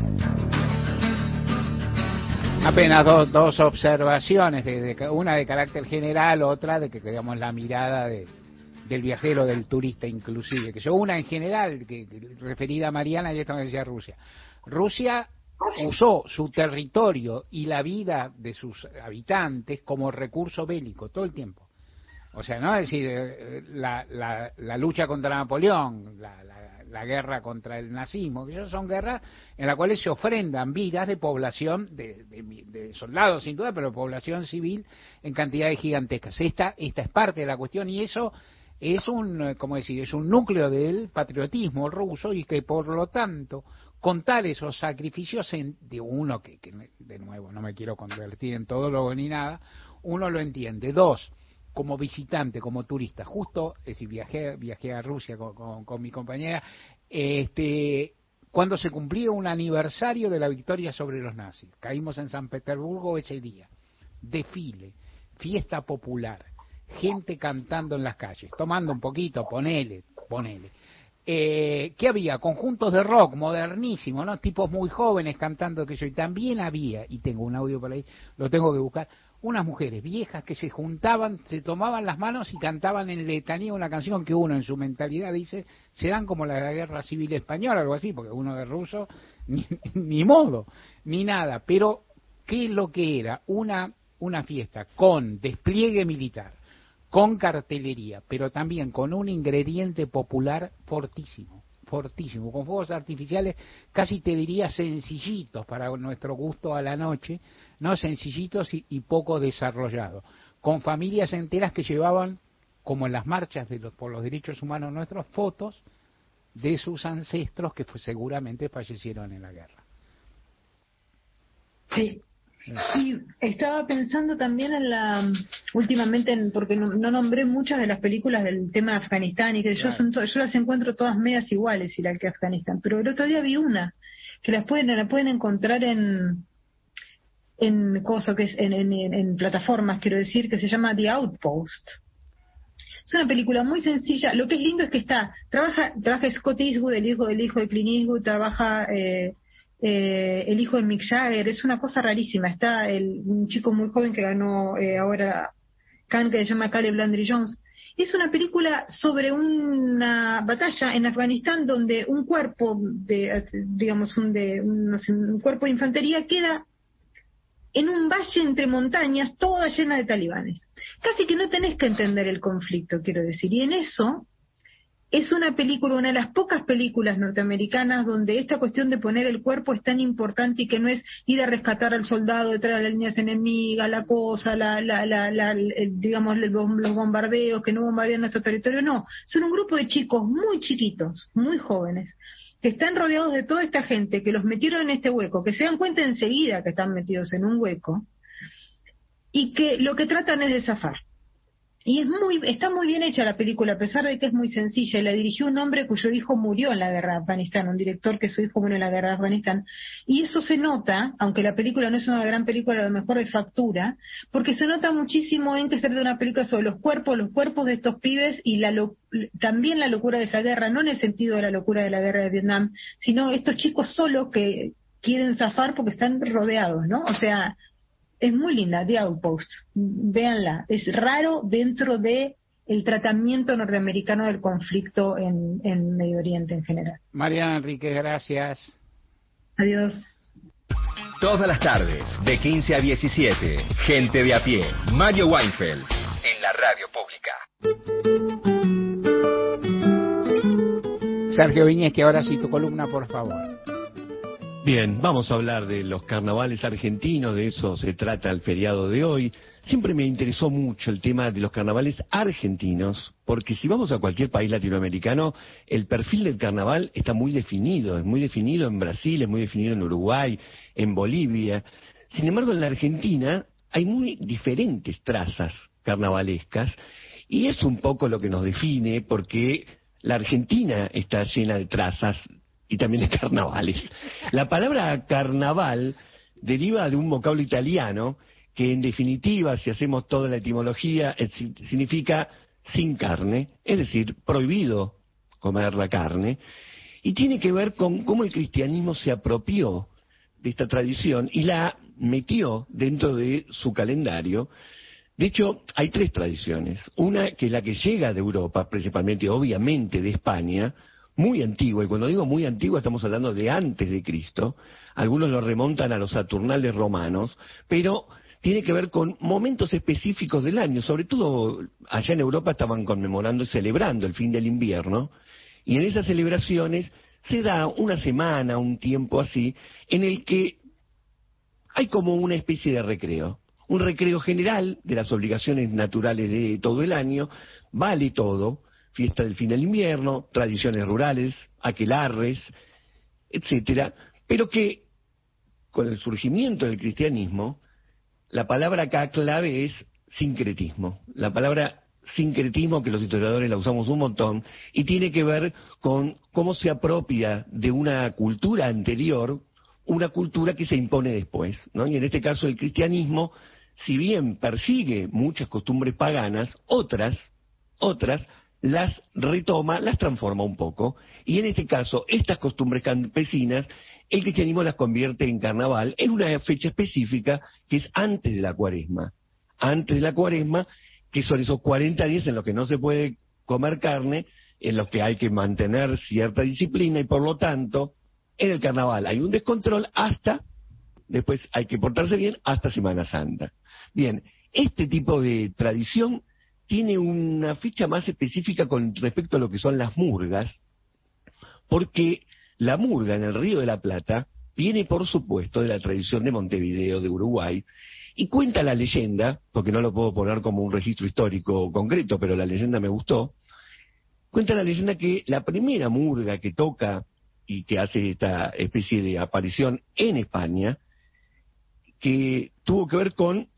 Apenas dos observaciones, una de carácter general, otra de que digamos la mirada del viajero, del turista inclusive, que yo una en general, que referida a Mariana, y esto me decía Rusia. Rusia usó su territorio y la vida de sus habitantes como recurso bélico todo el tiempo. O sea, ¿no? Es decir, la lucha contra Napoleón, la guerra contra el nazismo, que son guerras en las cuales se ofrendan vidas de población, de soldados sin duda, pero de población civil en cantidades gigantescas. Esta es parte de la cuestión, y eso es un, ¿cómo decir? Es un núcleo del patriotismo ruso y que por lo tanto contar esos sacrificios de uno que de nuevo no me quiero convertir en todólogo ni nada, uno lo entiende. Dos, como visitante, como turista, justo, es decir, viajé a Rusia con mi compañera, cuando se cumplía un aniversario de la victoria sobre los nazis. Caímos en San Petersburgo ese día. Desfile, fiesta popular, gente cantando en las calles, tomando un poquito, ponele. ¿Qué había? Conjuntos de rock modernísimos, ¿no? Tipos muy jóvenes cantando que yo. Y también había, y tengo un audio por ahí, lo tengo que buscar, unas mujeres viejas que se juntaban, se tomaban las manos y cantaban en letanía una canción que uno en su mentalidad dice, serán como la Guerra Civil Española, algo así, porque uno de ruso, ni modo, ni nada. Pero, ¿qué es lo que era? Una fiesta con despliegue militar, con cartelería, pero también con un ingrediente popular fortísimo, con fuegos artificiales, casi te diría sencillitos para nuestro gusto a la noche, no sencillitos y poco desarrollados, con familias enteras que llevaban, como en las marchas por los derechos humanos nuestros, fotos de sus ancestros que seguramente fallecieron en la guerra.
Sí. Sí, estaba pensando también últimamente, porque no nombré muchas de las películas del tema de Afganistán y que claro. Yo las encuentro todas medias iguales, igual que Afganistán, pero el otro día vi una que la pueden encontrar en plataformas, quiero decir, que se llama The Outpost. Es una película muy sencilla. Lo que es lindo es que trabaja Scott Eastwood, el hijo de Clint Eastwood, trabaja el hijo de Mick Jagger. Es una cosa rarísima. Está un chico muy joven que ganó ahora Cannes, que se llama Caleb Landry Jones. Es una película sobre una batalla en Afganistán donde un cuerpo un cuerpo de infantería queda en un valle entre montañas, toda llena de talibanes. Casi que no tenés que entender el conflicto, quiero decir. Y en eso es una de las pocas películas norteamericanas donde esta cuestión de poner el cuerpo es tan importante y que no es ir a rescatar al soldado detrás de las líneas enemigas, la cosa, los bombardeos, que no bombardean nuestro territorio, no. Son un grupo de chicos muy chiquitos, muy jóvenes, que están rodeados de toda esta gente, que los metieron en este hueco, que se dan cuenta enseguida que están metidos en un hueco, y que lo que tratan es de zafar. Y está muy bien hecha la película, a pesar de que es muy sencilla, y la dirigió un hombre cuyo hijo murió en la guerra de Afganistán, un director que su hijo murió en la guerra de Afganistán, y eso se nota, aunque la película no es una gran película, a lo mejor de factura, porque se nota muchísimo en que se trata de una película sobre los cuerpos de estos pibes y también la locura de esa guerra, no en el sentido de la locura de la guerra de Vietnam, sino estos chicos solos que quieren zafar porque están rodeados, ¿no? O sea, es muy linda, The Outpost, véanla. Es raro dentro de el tratamiento norteamericano del conflicto en Medio Oriente en general.
Mariana Enríquez, gracias.
Adiós.
Todas las tardes, de 15 a 17, Gente de a pie, Mario Weinfeld, en la radio pública.
Sergio Viñez, que ahora sí tu columna, por favor.
Bien, vamos a hablar de los carnavales argentinos, de eso se trata el feriado de hoy. Siempre me interesó mucho el tema de los carnavales argentinos, porque si vamos a cualquier país latinoamericano, el perfil del carnaval está muy definido. Es muy definido en Brasil, es muy definido en Uruguay, en Bolivia. Sin embargo, en la Argentina hay muy diferentes trazas carnavalescas, y es un poco lo que nos define, porque la Argentina está llena de trazas y también de carnavales. La palabra carnaval deriva de un vocablo italiano que, en definitiva, si hacemos toda la etimología, significa sin carne, es decir, prohibido comer la carne, y tiene que ver con cómo el cristianismo se apropió de esta tradición y la metió dentro de su calendario. De hecho, hay tres tradiciones. Una que es la que llega de Europa, principalmente, obviamente, de España, muy antigua, y cuando digo muy antigua estamos hablando de antes de Cristo. Algunos lo remontan a los Saturnales romanos, pero tiene que ver con momentos específicos del año. Sobre todo allá en Europa estaban conmemorando y celebrando el fin del invierno, y en esas celebraciones se da una semana, un tiempo así, en el que hay como una especie de recreo. Un recreo general de las obligaciones naturales de todo el año, vale todo, fiesta del fin del invierno, tradiciones rurales, aquelarres, etcétera, pero que con el surgimiento del cristianismo, la palabra acá clave es sincretismo. La palabra sincretismo, que los historiadores la usamos un montón, y tiene que ver con cómo se apropia de una cultura anterior, una cultura que se impone después, ¿no? Y en este caso el cristianismo, si bien persigue muchas costumbres paganas, otras las retoma, las transforma un poco, y en este caso estas costumbres campesinas, el cristianismo las convierte en carnaval en una fecha específica que es antes de la Cuaresma. Antes de la Cuaresma, que son esos 40 días en los que no se puede comer carne, en los que hay que mantener cierta disciplina, y por lo tanto, en el carnaval hay un descontrol hasta, después hay que portarse bien, hasta Semana Santa. Bien, este tipo de tradición tiene una ficha más específica con respecto a lo que son las murgas, porque la murga en el Río de la Plata viene, por supuesto, de la tradición de Montevideo, de Uruguay, y cuenta la leyenda, porque no lo puedo poner como un registro histórico concreto, pero la leyenda me gustó, cuenta la leyenda que la primera murga que toca y que hace esta especie de aparición en España, que tuvo que ver con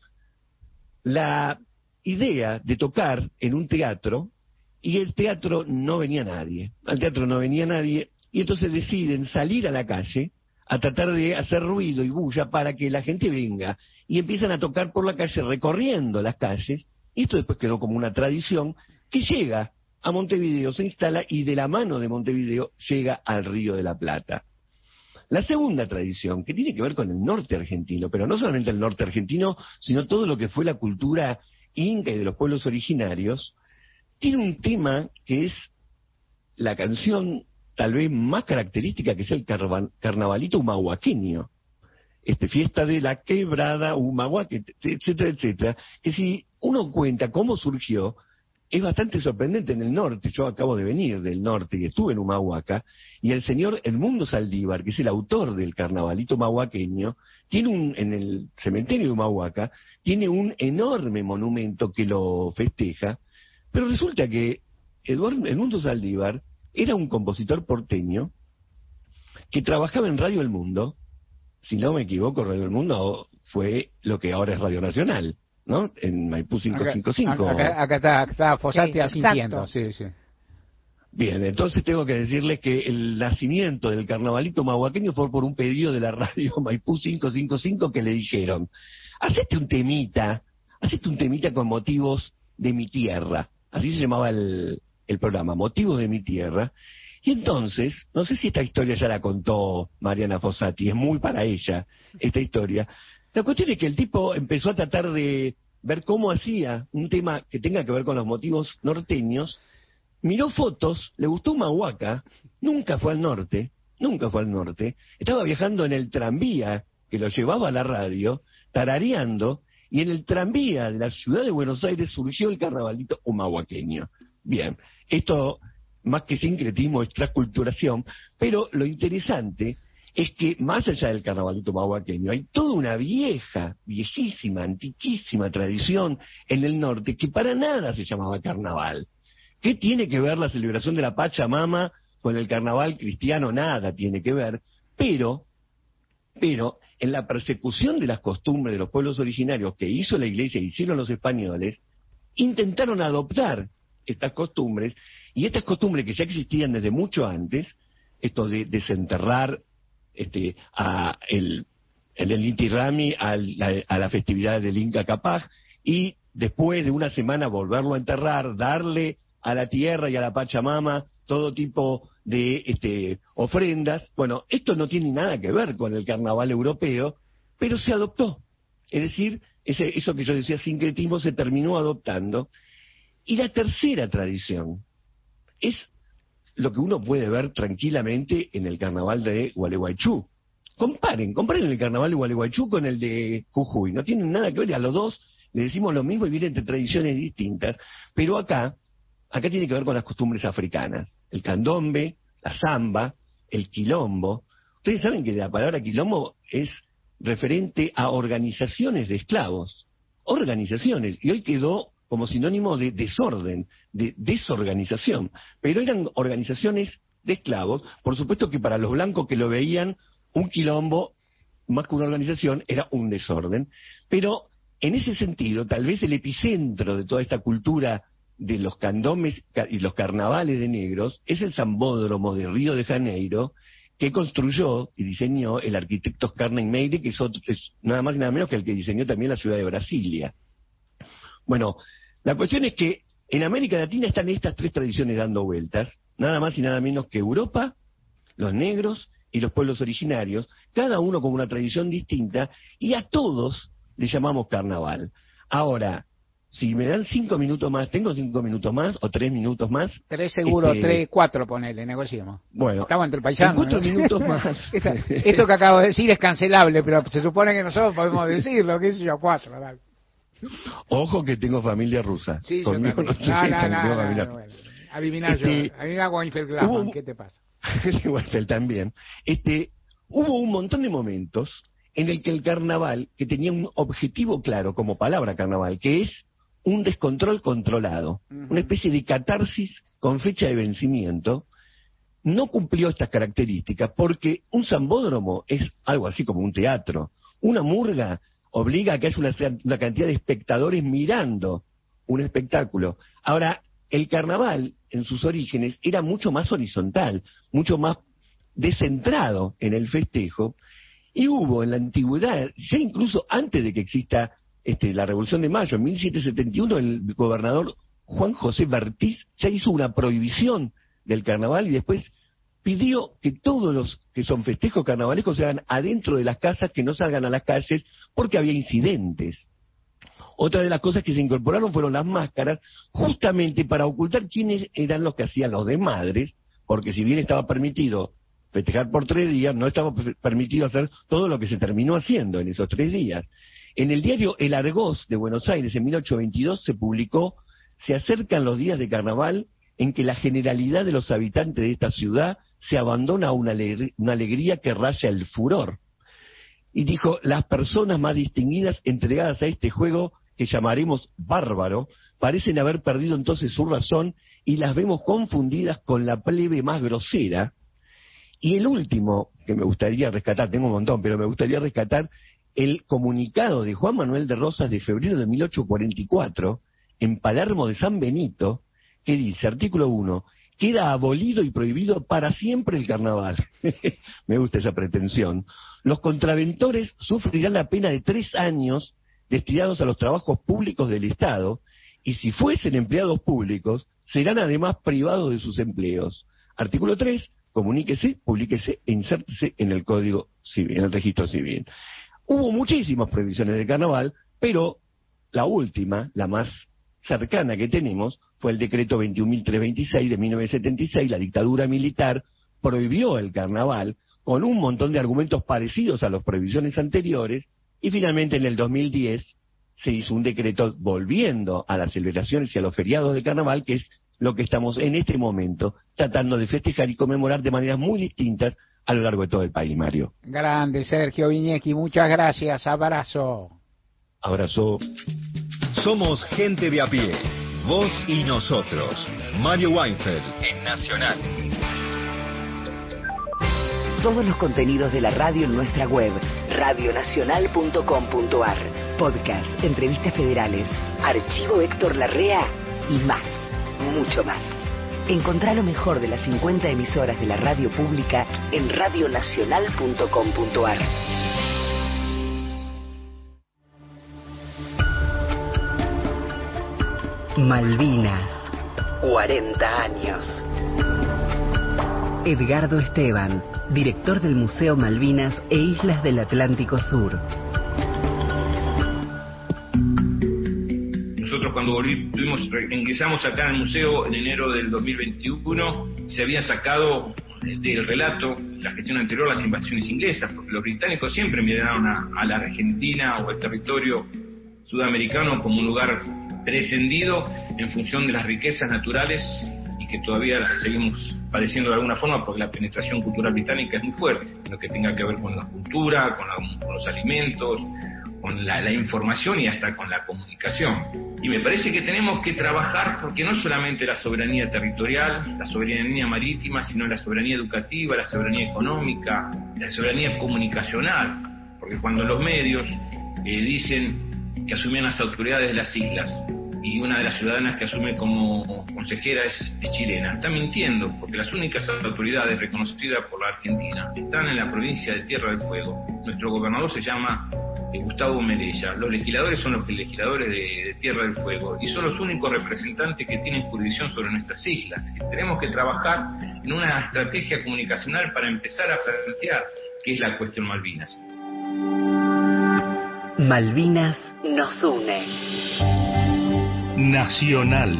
la idea de tocar en un teatro, y el teatro no venía nadie, al teatro no venía nadie, y entonces deciden salir a la calle a tratar de hacer ruido y bulla para que la gente venga, y empiezan a tocar por la calle, recorriendo las calles, y esto después quedó como una tradición que llega a Montevideo, se instala, y de la mano de Montevideo llega al Río de la Plata. La segunda tradición, que tiene que ver con el norte argentino, pero no solamente el norte argentino, sino todo lo que fue la cultura inca y de los pueblos originarios, tiene un tema que es la canción tal vez más característica, que es el carnavalito humahuaqueño, fiesta de la quebrada, Humahuaque, etcétera, etcétera, que si uno cuenta cómo surgió, es bastante sorprendente. En el norte, yo acabo de venir del norte y estuve en Humahuaca, y el señor Edmundo Saldívar, que es el autor del carnavalito humahuaqueño, tiene en el cementerio de Humahuaca, tiene un enorme monumento que lo festeja, pero resulta que Edmundo Saldívar era un compositor porteño que trabajaba en Radio El Mundo. Si no me equivoco, Radio El Mundo fue lo que ahora es Radio Nacional, ¿no? En Maipú 555.
Acá está Fossati, sí, asintiendo. Sí.
Bien, entonces tengo que decirles que el nacimiento del carnavalito humahuaqueño fue por un pedido de la radio Maipú 555, que le dijeron: hacete un temita con motivos de mi tierra. Así se llamaba el programa, Motivos de mi tierra. Y entonces, no sé si esta historia ya la contó Mariana Fossati, es muy para ella esta historia. La cuestión es que el tipo empezó a tratar de ver cómo hacía un tema que tenga que ver con los motivos norteños, miró fotos, le gustó Humahuaca, nunca fue al norte, estaba viajando en el tranvía que lo llevaba a la radio, tarareando, y en el tranvía de la ciudad de Buenos Aires surgió el carnavalito humahuaqueño. Bien, esto más que sincretismo es transculturación, pero lo interesante es que más allá del carnavalito humahuaqueño hay toda una viejísima, antiquísima tradición en el norte que para nada se llamaba carnaval. ¿Qué tiene que ver la celebración de la Pachamama con el carnaval cristiano? Nada tiene que ver, pero en la persecución de las costumbres de los pueblos originarios que hizo la Iglesia y hicieron los españoles, intentaron adoptar estas costumbres, y estas costumbres que ya existían desde mucho antes, esto de desenterrar el Inti Raymi a la festividad del Inca Capaj, y después de una semana volverlo a enterrar, darle a la tierra y a la Pachamama todo tipo de ofrendas. Bueno, esto no tiene nada que ver con el carnaval europeo, pero se adoptó. Es decir, eso que yo decía, sincretismo, se terminó adoptando. Y la tercera tradición es lo que uno puede ver tranquilamente en el carnaval de Gualeguaychú. Comparen el carnaval de Gualeguaychú con el de Jujuy, no tienen nada que ver, a los dos le decimos lo mismo y vienen de tradiciones distintas, pero acá tiene que ver con las costumbres africanas, el candombe, la samba, el quilombo. Ustedes saben que la palabra quilombo es referente a organizaciones de esclavos, y hoy quedó como sinónimo de desorden, de desorganización, pero eran organizaciones de esclavos. Por supuesto que para los blancos que lo veían un quilombo, más que una organización, era un desorden, pero en ese sentido, tal vez el epicentro de toda esta cultura de los candomes y los carnavales de negros es el Sambódromo de Río de Janeiro, que construyó y diseñó el arquitecto Carney Meire, que es nada más y nada menos que el que diseñó también la ciudad de Brasilia. Bueno, la cuestión es que en América Latina están estas tres tradiciones dando vueltas, nada más y nada menos que Europa, los negros y los pueblos originarios, cada uno con una tradición distinta, y a todos les llamamos carnaval. Ahora, si me dan 5 minutos más, ¿tengo 5 minutos más o 3 minutos más?
3 seguro, 3, 4 ponele, negociemos.
Bueno,
estamos entre paisanos.
4 minutos más.
Esto que acabo de decir es cancelable, pero se supone que nosotros podemos decirlo, qué sé yo, 4, dale.
Ojo que tengo familia rusa.
Sí,
conmigo no se metan, tengo familia rusa.
Bueno. Adivina Weinfeld Glassman, ¿qué te pasa?
Weinfeld también. Hubo un montón de momentos en el que el carnaval, que tenía un objetivo claro como palabra carnaval, que es un descontrol controlado, una especie de catarsis con fecha de vencimiento, no cumplió estas características porque un sambódromo es algo así como un teatro. Una murga obliga a que haya una cantidad de espectadores mirando un espectáculo. Ahora, el carnaval, en sus orígenes, era mucho más horizontal, mucho más descentrado en el festejo, y hubo en la antigüedad, ya incluso antes de que exista la Revolución de Mayo, en 1771, el gobernador Juan José Bertiz ya hizo una prohibición del carnaval y después pidió que todos los que son festejos carnavalescos se hagan adentro de las casas, que no salgan a las calles, porque había incidentes. Otra de las cosas que se incorporaron fueron las máscaras, justamente para ocultar quiénes eran los que hacían los desmadres, porque si bien estaba permitido festejar por 3 días, no estaba permitido hacer todo lo que se terminó haciendo en esos 3 días. En el diario El Argós de Buenos Aires, en 1822, se publicó: se acercan los días de carnaval en que la generalidad de los habitantes de esta ciudad se abandona a una alegría que raya el furor. Y dijo: las personas más distinguidas entregadas a este juego, que llamaremos bárbaro, parecen haber perdido entonces su razón y las vemos confundidas con la plebe más grosera. Y el último que me gustaría rescatar, tengo un montón, pero me gustaría rescatar el comunicado de Juan Manuel de Rosas de febrero de 1844 en Palermo de San Benito, que dice, artículo 1, queda abolido y prohibido para siempre el carnaval. Me gusta esa pretensión. Los contraventores sufrirán la pena de 3 años destinados a los trabajos públicos del Estado, y si fuesen empleados públicos, serán además privados de sus empleos. Artículo 3, comuníquese, publíquese e insértese en el Código Civil, en el Registro Civil. Hubo muchísimas prohibiciones de carnaval, pero la última, la más cercana que tenemos, fue el decreto 21.326 de 1976. La dictadura militar prohibió el carnaval con un montón de argumentos parecidos a las prohibiciones anteriores, y finalmente en el 2010 se hizo un decreto volviendo a las celebraciones y a los feriados de carnaval, que es lo que estamos en este momento tratando de festejar y conmemorar de maneras muy distintas a lo largo de todo el país, Mario.
Grande, Sergio Viñecki, muchas gracias, abrazo.
Abrazo.
Somos gente de a pie, vos y nosotros. Mario Weinfeld en Nacional.
Todos los contenidos de la radio en nuestra web, radionacional.com.ar. Podcast, entrevistas federales, archivo Héctor Larrea y más, mucho más. Encontrá lo mejor de las 50 emisoras de la radio pública en radionacional.com.ar. Malvinas, 40 años. Edgardo Esteban, director del Museo Malvinas e Islas del Atlántico Sur.
Nosotros cuando ingresamos acá en el museo en enero del 2021, se había sacado del relato la gestión anterior las invasiones inglesas, porque los británicos siempre miraron a la Argentina o al territorio sudamericano como un lugar pretendido en función de las riquezas naturales y que todavía las seguimos padeciendo de alguna forma porque la penetración cultural británica es muy fuerte, en lo que tenga que ver con la cultura, con los alimentos, la información y hasta con la comunicación. Y me parece que tenemos que trabajar porque no solamente la soberanía territorial, la soberanía marítima, sino la soberanía educativa, la soberanía económica, la soberanía comunicacional. Porque cuando los medios dicen que asumían las autoridades de las islas y una de las ciudadanas que asume como consejera es chilena, está mintiendo, porque las únicas autoridades reconocidas por la Argentina están en la provincia de Tierra del Fuego. Nuestro gobernador se llama Gustavo Melella. Los legisladores son los legisladores de Tierra del Fuego y son los únicos representantes que tienen jurisdicción sobre nuestras islas. Es decir, tenemos que trabajar en una estrategia comunicacional para empezar a plantear qué es la cuestión Malvinas.
Malvinas nos une.
Nacional.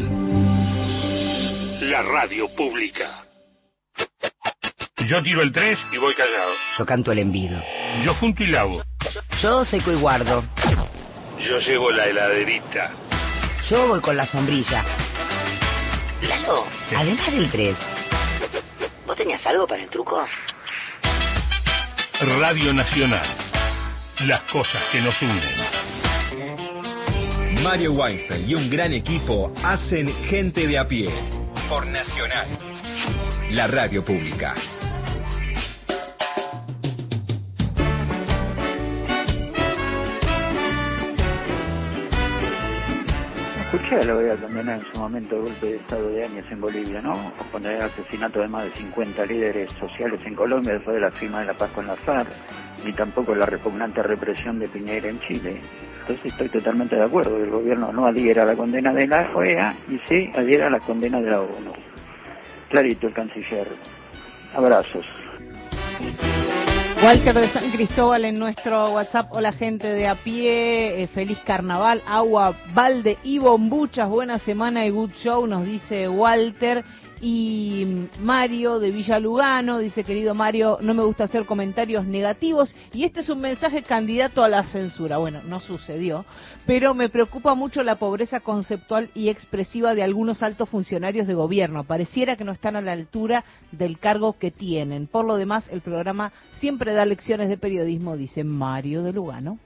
La radio pública. Yo tiro el 3 y voy callado.
Yo canto el envido.
Yo junto y lavo.
Yo seco y guardo.
Yo llevo la heladerita.
Yo voy con la sombrilla. Lalo, además del 3, ¿vos tenías algo para el truco?
Radio Nacional. Las cosas que nos unen.
Mario Weinfeld y un gran equipo hacen Gente de a pie por Nacional, la radio pública.
Escuché a la OEA condenar en su momento el golpe de Estado de Áñez en Bolivia, ¿no? Condenar el asesinato de más de 50 líderes sociales en Colombia después de la firma de la paz con la FARC, ni tampoco la repugnante represión de Piñera en Chile. Entonces estoy totalmente de acuerdo que el gobierno no adhiera a la condena de la OEA y sí adhiera a la condena de la ONU. Clarito el canciller. Abrazos.
Walter de San Cristóbal en nuestro WhatsApp. Hola gente de a pie, feliz carnaval, agua, balde y bombuchas, buena semana y good show, nos dice Walter. Y Mario de Villa Lugano dice: querido Mario, no me gusta hacer comentarios negativos y este es un mensaje candidato a la censura. Bueno, no sucedió, pero me preocupa mucho la pobreza conceptual y expresiva de algunos altos funcionarios de gobierno. Pareciera que no están a la altura del cargo que tienen. Por lo demás, el programa siempre da lecciones de periodismo, dice Mario de Lugano.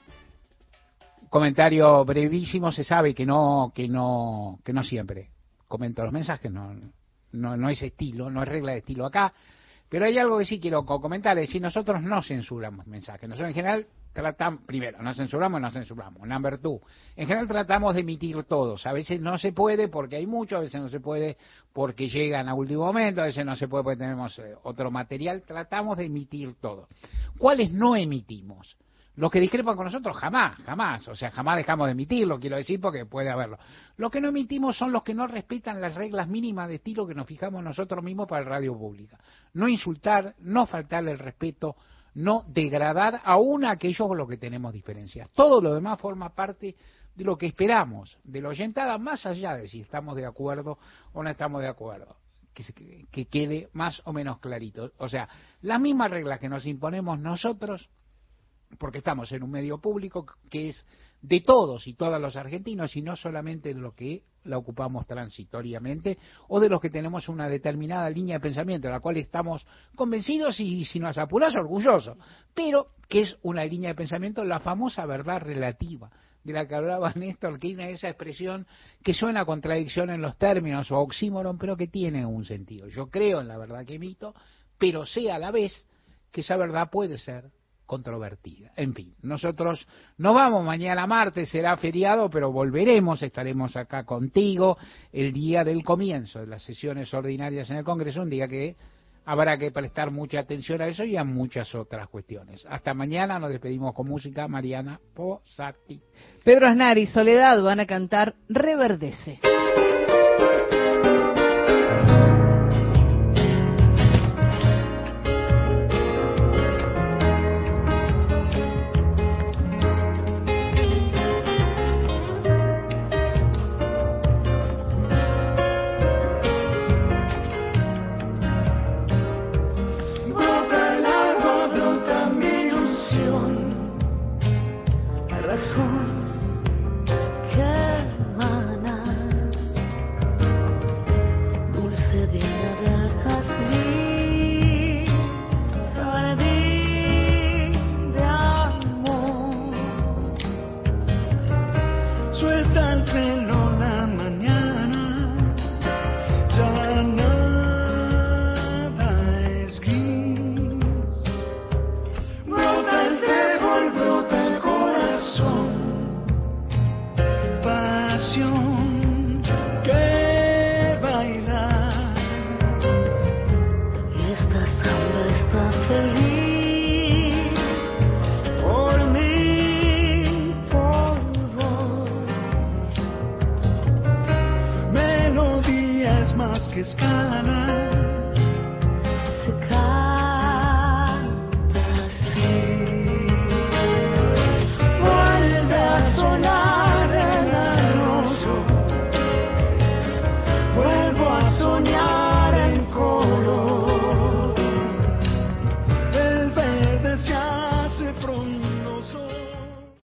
Comentario brevísimo. Se sabe que no siempre comento los mensajes, no es estilo, no es regla de estilo acá, pero hay algo que sí quiero comentar, es decir, nosotros no censuramos mensajes, nosotros en general tratamos, primero, no censuramos, number two, en general tratamos de emitir todos, a veces no se puede porque hay mucho, a veces no se puede porque llegan a último momento, a veces no se puede porque tenemos otro material, tratamos de emitir todo. ¿Cuáles no emitimos? Los que discrepan con nosotros, jamás, o sea, jamás dejamos de emitirlo, quiero decir, porque puede haberlo. Los que no emitimos son los que no respetan las reglas mínimas de estilo que nos fijamos nosotros mismos para la radio pública. No insultar, no faltarle el respeto, no degradar aún a aquellos con los que tenemos diferencias. Todo lo demás forma parte de lo que esperamos, de la oyentada, más allá de si estamos de acuerdo o no estamos de acuerdo. Que quede más o menos clarito. O sea, las mismas reglas que nos imponemos nosotros, porque estamos en un medio público que es de todos y todas los argentinos y no solamente de los que la ocupamos transitoriamente o de los que tenemos una determinada línea de pensamiento de la cual estamos convencidos y, si nos apuras, orgullosos, pero que es una línea de pensamiento, la famosa verdad relativa de la que hablaba Néstor Kirchner, esa expresión que suena a contradicción en los términos o oxímoron, pero que tiene un sentido. Yo creo en la verdad que emito, pero sé a la vez que esa verdad puede ser controvertida. En fin, nosotros no vamos, mañana martes será feriado, pero volveremos, estaremos acá contigo el día del comienzo de las sesiones ordinarias en el Congreso, un día que habrá que prestar mucha atención a eso y a muchas otras cuestiones. Hasta mañana, nos despedimos con música. Mariana Posati.
Pedro Aznar y Soledad van a cantar Reverdece.
Vázquez Cana.